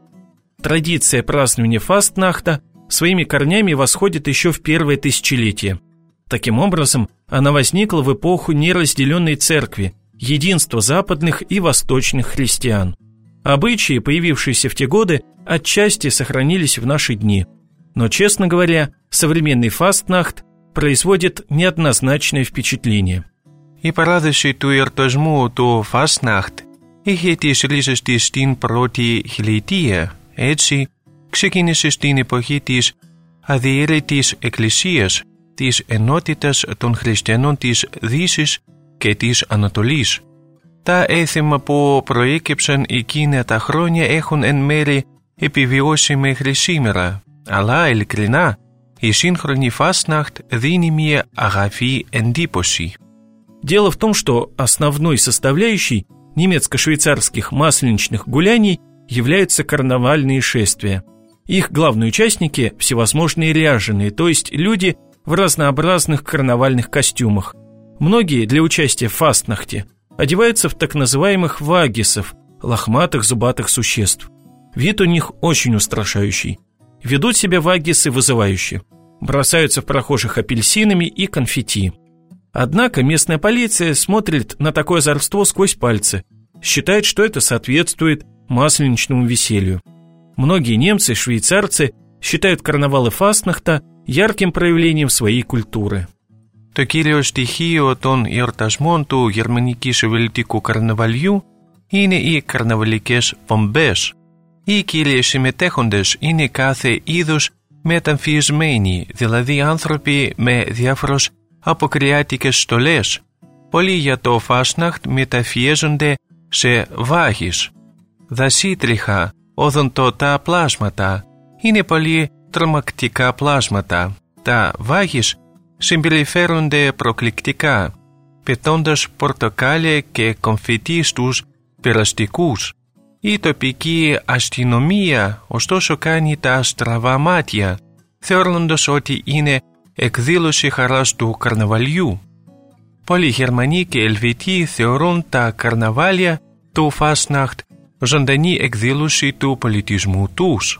Традиция празднования Фастнахта своими корнями восходит еще в первое тысячелетие. Таким образом, она возникла в эпоху неразделенной церкви, единства западных и восточных христиан. Обычаи, появившиеся в те годы, отчасти сохранились в наши дни. Но, честно говоря, современный Фастнахт производит неоднозначное впечатление. Η παράδοση του εορτασμού του Fastnacht είχε τις ρίζες της στην πρώτη χιλιετία. Έτσι, ξεκίνησε στην εποχή της αδιέρετης εκκλησίας, της ενότητας των χριστιανών της Δύσης και της Ανατολής. Τα έθιμα που προέκυψαν εκείνα τα χρόνια έχουν εν μέρει επιβιώσει μέχρι σήμερα, αλλά ειλικρινά η σύγχρονη Fastnacht δίνει μια αγαθή εντύπωση. Дело в том, что основной составляющей немецко-швейцарских масленичных гуляний являются карнавальные шествия. Их главные участники – всевозможные ряженые, то есть люди в разнообразных карнавальных костюмах. Многие для участия в фастнахте одеваются в так называемых вагисов, лохматых зубатых существ. Вид у них очень устрашающий. Ведут себя вагисы вызывающе. Бросаются в прохожих апельсинами и конфетти. Однако местная полиция смотрит на такое озорство сквозь пальцы, считает, что это соответствует масленичному веселью. Многие немцы и швейцарцы считают карнавалы Фастнахта ярким проявлением своей культуры. Το κύριο στοιχείο των εορτασμών του γερμανικής-ελβετικού καρναβαλιού είναι οι καρναβαλικές πομπές. Οι κύριοι συμμετέχοντες είναι κάθε είδους μεταμφιεσμένοι, δηλαδή άνθρωποι με διάφορες αποκριάτικες στολές. Πολλοί για το Φάστναχτ μεταφιέζονται σε βάγεις, δασίτριχα, οδοντωτά πλάσματα. Είναι πολύ τρομακτικά πλάσματα. Τα βάγεις συμπεριφέρονται προκλητικά, πετώντας πορτοκάλια και κομφετί στους περαστικούς. Η τοπική αστυνομία ωστόσο κάνει τα στραβά μάτια, θεωρώντας ότι είναι εκδήλωση χαράς του καρναβαλιού. Πολλοί Γερμανοί και Ελβετοί θεωρούν τα καρναβάλια του Φάστναχτ ζωντανή εκδήλωση του πολιτισμού τους.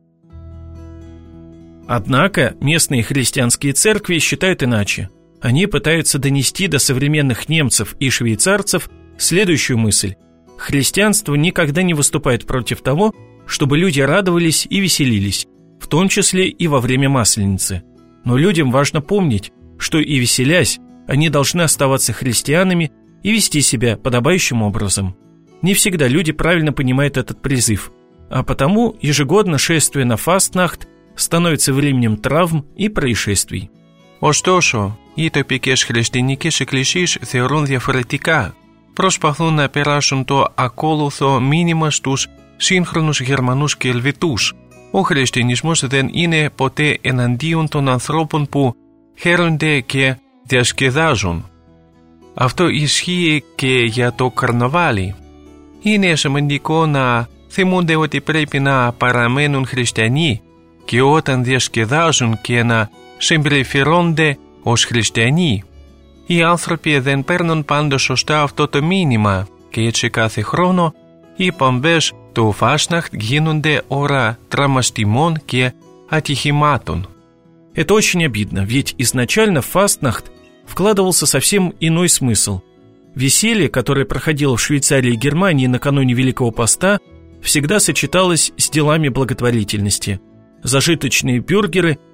Однако местные христианские церкви считают иначе. Они пытаются донести до современных немцев и швейцарцев следующую мысль. Христианство никогда не выступает против того, чтобы люди радовались и веселились, в том числе и во время Масленицы. Но людям важно помнить, что и веселясь, они должны оставаться христианами и вести себя подобающим образом. Не всегда люди правильно понимают этот призыв, а потому ежегодно шествие на Фастнахт становится временем травм и происшествий. Ωστόσο, οι τοπικές χριστιανικές εκκλησίες θεωρούν διαφορετικά. Προσπαθούν να περάσουν το ακόλουθο μήνυμα στους σύγχρονους Γερμανούς και Ελβετούς. Ο χριστιανισμός δεν είναι ποτέ εναντίον των ανθρώπων που χαίρονται και διασκεδάζουν. Αυτό ισχύει και για το καρναβάλι. Είναι σημαντικό να θυμούνται ότι πρέπει να παραμένουν χριστιανοί και όταν διασκεδάζουν και να συμπεριφέρονται ως χριστιανοί. Οι άνθρωποι δεν παίρνουν πάντα σωστά αυτό το μήνυμα και έτσι κάθε χρόνο οι πομπές του Φάστναχτ γίνονται ώρα τραυματισμών και ατυχημάτων. Это очень обидно, ведь изначально в Фастнахт вкладывался совсем иной смысл. Веселье, которое проходило в Швейцарии и Германии накануне Великого Поста, всегда сочеталось с делами благотворительности. Зажиточные бюргеры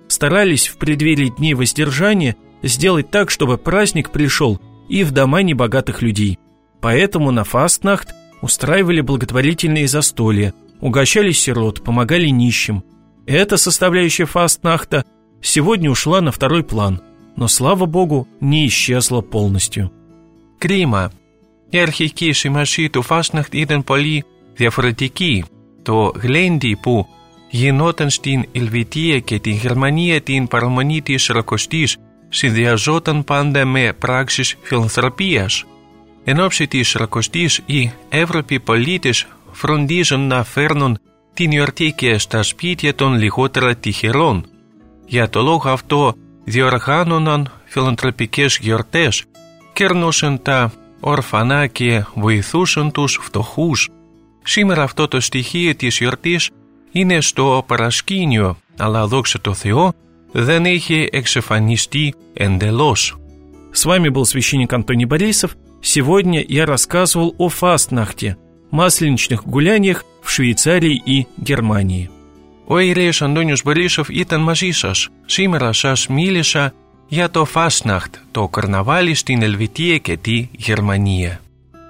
старались в преддверии дней воздержания сделать так, чтобы праздник пришел и в дома небогатых людей. Поэтому на фастнахт устраивали благотворительные застолья, угощали сирот, помогали нищим. Эта составляющая фастнахта сегодня ушла на второй план, но, слава Богу, не исчезла полностью. Κρίμα. Οι αρχική σημασία του φάστναχτ ήταν πολύ διαφορετική. Το γλέντι που γινόταν στην Ελβετία και την Γερμανία την παραμονή της Σαρακοστής συνδυαζόταν πάντα με πράξεις φιλανθρωπίας. Εν ώψη της Σαρακοστής οι Εύρωποι πολίτες φροντίζουν να φέρνουν την γιορτή και στα σπίτια των λιγότερα τυχερών. Για το λόγο αυτό διοργάνωναν φιλανθρωπικές γιορτές, κέρνουσαν τα ορφανά και βοηθούσαν τους φτωχούς. Σήμερα αυτό το στοιχείο της γιορτής είναι στο παρασκήνιο, αλλά δόξα τω Θεώ δεν έχει εξαφανιστεί εντελώς. С вами был священник Антоний Борисов. Сегодня я рассказывал о фастнахте, масленичных гуляниях в Швейцарии и Германии. Ο ιερέας Αντώνιος Борисов ήταν μαζί σας. Σήμερα σας μίλησα για το φάστναχτ, το καρναβάλι στην Ελβετία και τη Γερμανία.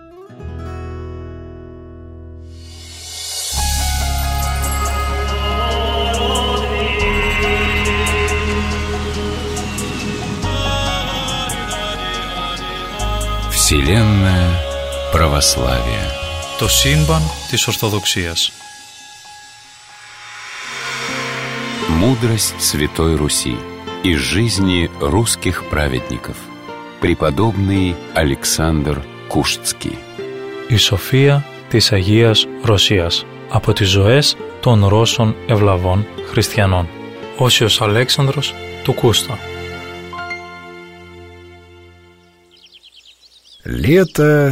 Вселенная православия. Το σύμπαν της Ορθοδοξίας. Мудрость Святой Руси из жизни русских праведников. Преподобный Александр Куштский. Η σοφία της Αγίας Ρωσίας από τις ζωές των Ρώσων ευλαβών χριστιανών. Όσιος Αλέξανδρος του Κούστα. Лето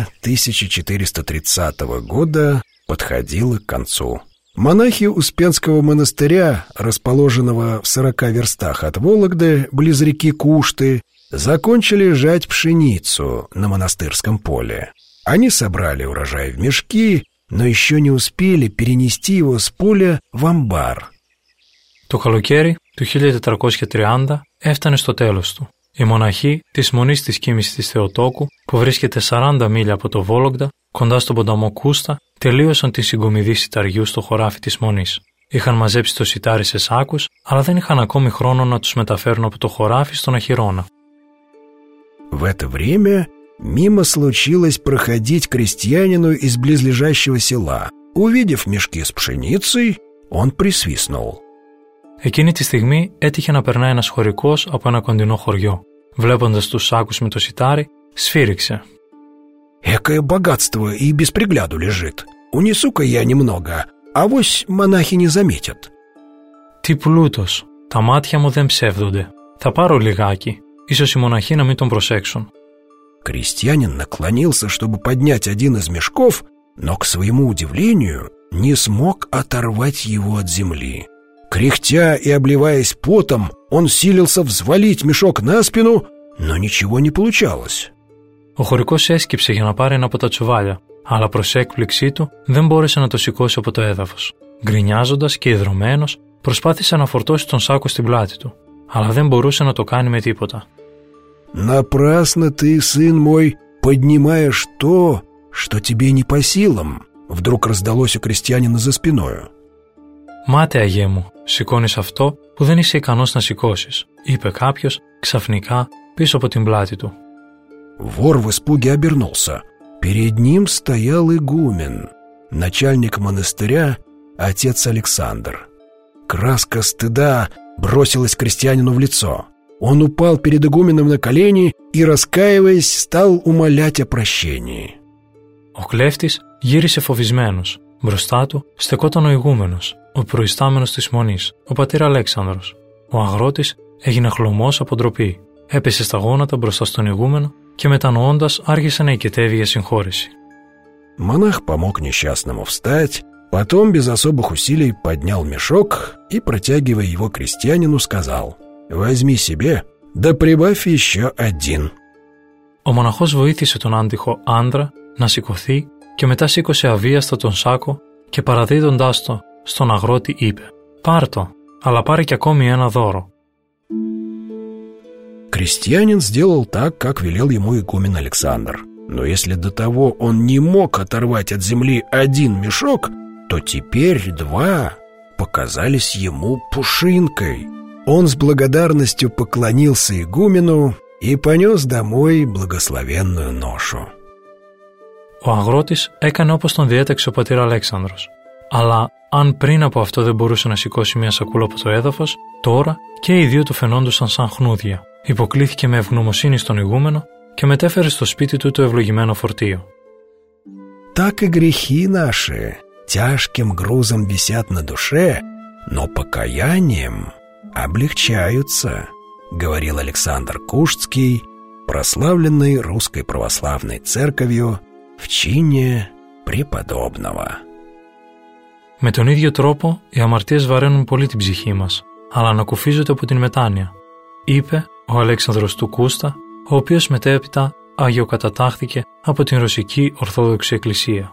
1430 года подходило к концу. Монахи Успенского монастыря, расположенного в 40 верстах от Вологды, близ реки Кушты, закончили жать пшеницу на монастырском поле. Они собрали урожай в мешки, но еще не успели перенести его с поля в амбар. Το καλοκαίρι του 1430 έφτανε στο τέλος του. Οι μοναχοί της Μονής της Κοίμησης της Θεοτόκου, που βρίσκεται 40 μίλια από το Βόλογδα, κοντά στον ποταμό Κούστα, τελείωσαν τη συγκομιδή σιταριού στο χωράφι της Μονής. Είχαν μαζέψει το σιτάρι σε σάκους, αλλά δεν είχαν ακόμη χρόνο να τους μεταφέρουν από το χωράφι στον Αχυρώνα. В это время мимо случилось проходить крестьянину из близлежащего села. Увидев мешки с пшеницей, он присвистнул. Εκείνη τη στιγμή έτυχε να περνάει ένας χωρικός από ένα κοντινό χωριό. Βλέποντας τους σάκους με το σιτάρι, σφύριξε. «Экое богатство и без пригляду лежит. Унесу-ка я немного, авось монахи не заметят». Τι πλούτος! Τα μάτια μου δεν ψεύδονται. Θα πάρω λιγάκι, ίσως οι μοναχοί να μην τον προσέξουν. Крестьянин наклонился, чтобы поднять один из мешков, но, к своему удивлению, не смог оторвать его от земли. Кряхтя и обливаясь потом, он силился взвалить мешок на спину, но ничего не получалось. Ο χωρικός έσκυψε για να πάρει ένα από τα τσουβάλια, αλλά προς έκπληξή του δεν μπόρεσε να το σηκώσει από το έδαφος. Γκρινιάζοντας και ιδρωμένος, προσπάθησε να φορτώσει τον σάκο στην πλάτη του, αλλά δεν μπορούσε να το κάνει με τίποτα. «Напрасно ты, сын мой, поднимаешь то, что тебе не по силам», вдруг раздалось у крестьянина за спиною. «Μάτε, αγιέ μου, σηκώνεις αυτό που δεν είσαι ικανός να σηκώσεις», είπε κάποιος ξαφνικά πίσω από την πλάτη του. Вор в испуге обернулся. Перед ним стоял игумен, начальник монастыря, отец Александр. Краска стыда бросилась крестьянину в лицо. Он упал перед игуменом на колени и, раскаиваясь, стал умолять о прощении. Ο κλέφτης γύρισε φοβισμένος. Μπροστά του στεκόταν ο ηγούμενος, ο προϊστάμενος της Μονής, ο πατήρ Αλέξανδρος. Ο αγρότης έγινε χλωμός από ντροπή. Έπεσε στα γόνατα μπροστά στον ηγούμενο και μετανοώντας άρχισε να οικετεύει για συγχώρεση. Монах помог несчастному встать, потом без особых усилий поднял мешок и, протягивая его крестьянину, сказал: «Возьми себе, да прибавь еще один». Ο μοναχός βοήθησε τον άντυχο άντρα να σηκωθεί και μετά σήκωσε αβίαστα τον σάκο και παραδίδοντάς το στον αγρότη είπε: «Πάρ' το, αλλά πάρε κι ακόμη ένα δώρο». Крестьянин сделал так, как велел ему игумен Александр. Но если до того он не мог оторвать от земли один мешок, то теперь 2 показались ему пушинкой. Он с благодарностью поклонился игумену и понес домой благословенную ношу. Ο αγρότης έκανε όπως τον διέταξε ο πατήρ Αλέξανδρος. Αλλά αν πριν από αυτό δεν μπορούσε να σηκώσει μια σακούλα από το έδαφος, τώρα και οι 2 του φαινόντουσαν σαν χνούδια. Υποκλήθηκε με ευγνωμοσύνη στον ηγούμενο και μετέφερε στο σπίτι του το ευλογημένο φορτίο. «Так и грехи наши тяжким грузом висят на душе, но покаянием облегчаются», говорил Александр Кужский, прославленный Русской Православной Церковью в чине преподобного. Με τον ίδιο τρόπο, οι αμαρτίες βαραίνουν πολύ την ψυχή μας, αλλά ανακουφίζονται από την μετάνοια, είπε ο Αλέξανδρος του Κούστα, ο οποίος μετέπειτα αγιοκατατάχθηκε από την Ρωσική Ορθόδοξη Εκκλησία.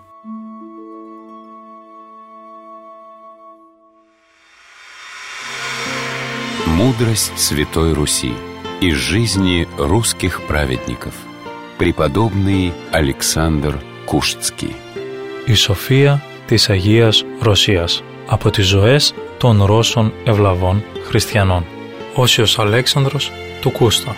Мудрость Святой Руси из жизни русских праведников. Преподобный Александр Кужский. Η σοφία της Αγίας Ρωσίας από τις ζωές των Ρώσων ευλαβών χριστιανών. Όσιος Αλέξανδρος του Κούστα.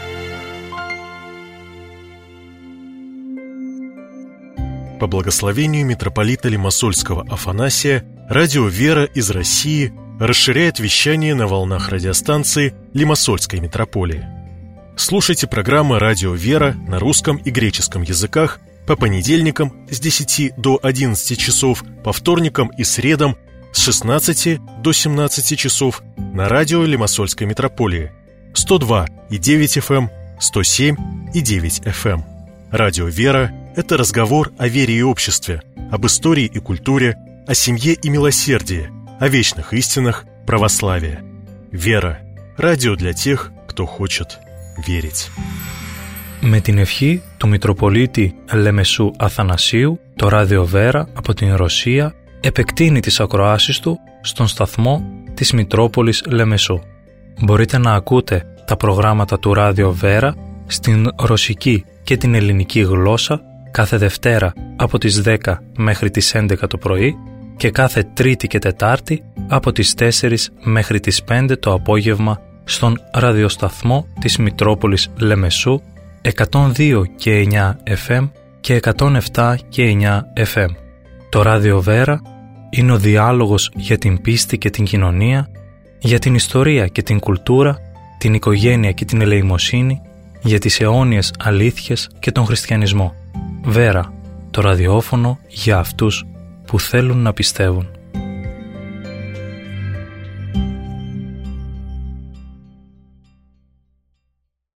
По благословению митрополита Лимассольского Афанасия, радио «Вера» из России расширяет вещание на волнах радиостанции Лимассольской митрополии. Слушайте программы «Радио «Вера» на русском и греческом языках по понедельникам с 10 до 11 часов, по вторникам и средам с 16 до 17 часов на радио Лимассольской митрополии 102,9 FM, 107,9 FM. Радио «Вера» — это разговор о вере и обществе, об истории и культуре, о семье и милосердии, о вечных истинах православия. «Вера» — радио для тех, кто хочет верить. Με την ευχή του Μητροπολίτη Λεμεσού Αθανασίου, το ράδιο Βέρα από την Ρωσία επεκτείνει τις ακροάσεις του στον σταθμό της Μητρόπολης Λεμεσού. Μπορείτε να ακούτε τα προγράμματα του ράδιο Βέρα στην ρωσική και την ελληνική γλώσσα κάθε Δευτέρα από τις 10 μέχρι τις 11 το πρωί και κάθε Τρίτη και Τετάρτη από τις 4 μέχρι τις 5 το απόγευμα στον ραδιοσταθμό της Μητρόπολης Λεμεσού 102 και 9 FM και 107 και 9 FM. Το ράδιο Βέρα είναι ο διάλογος για την πίστη και την κοινωνία, για την ιστορία και την κουλτούρα, την οικογένεια και την ελεημοσύνη, για τις αιώνιες αλήθειες και τον χριστιανισμό. Βέρα, το ραδιόφωνο για αυτούς που θέλουν να πιστεύουν.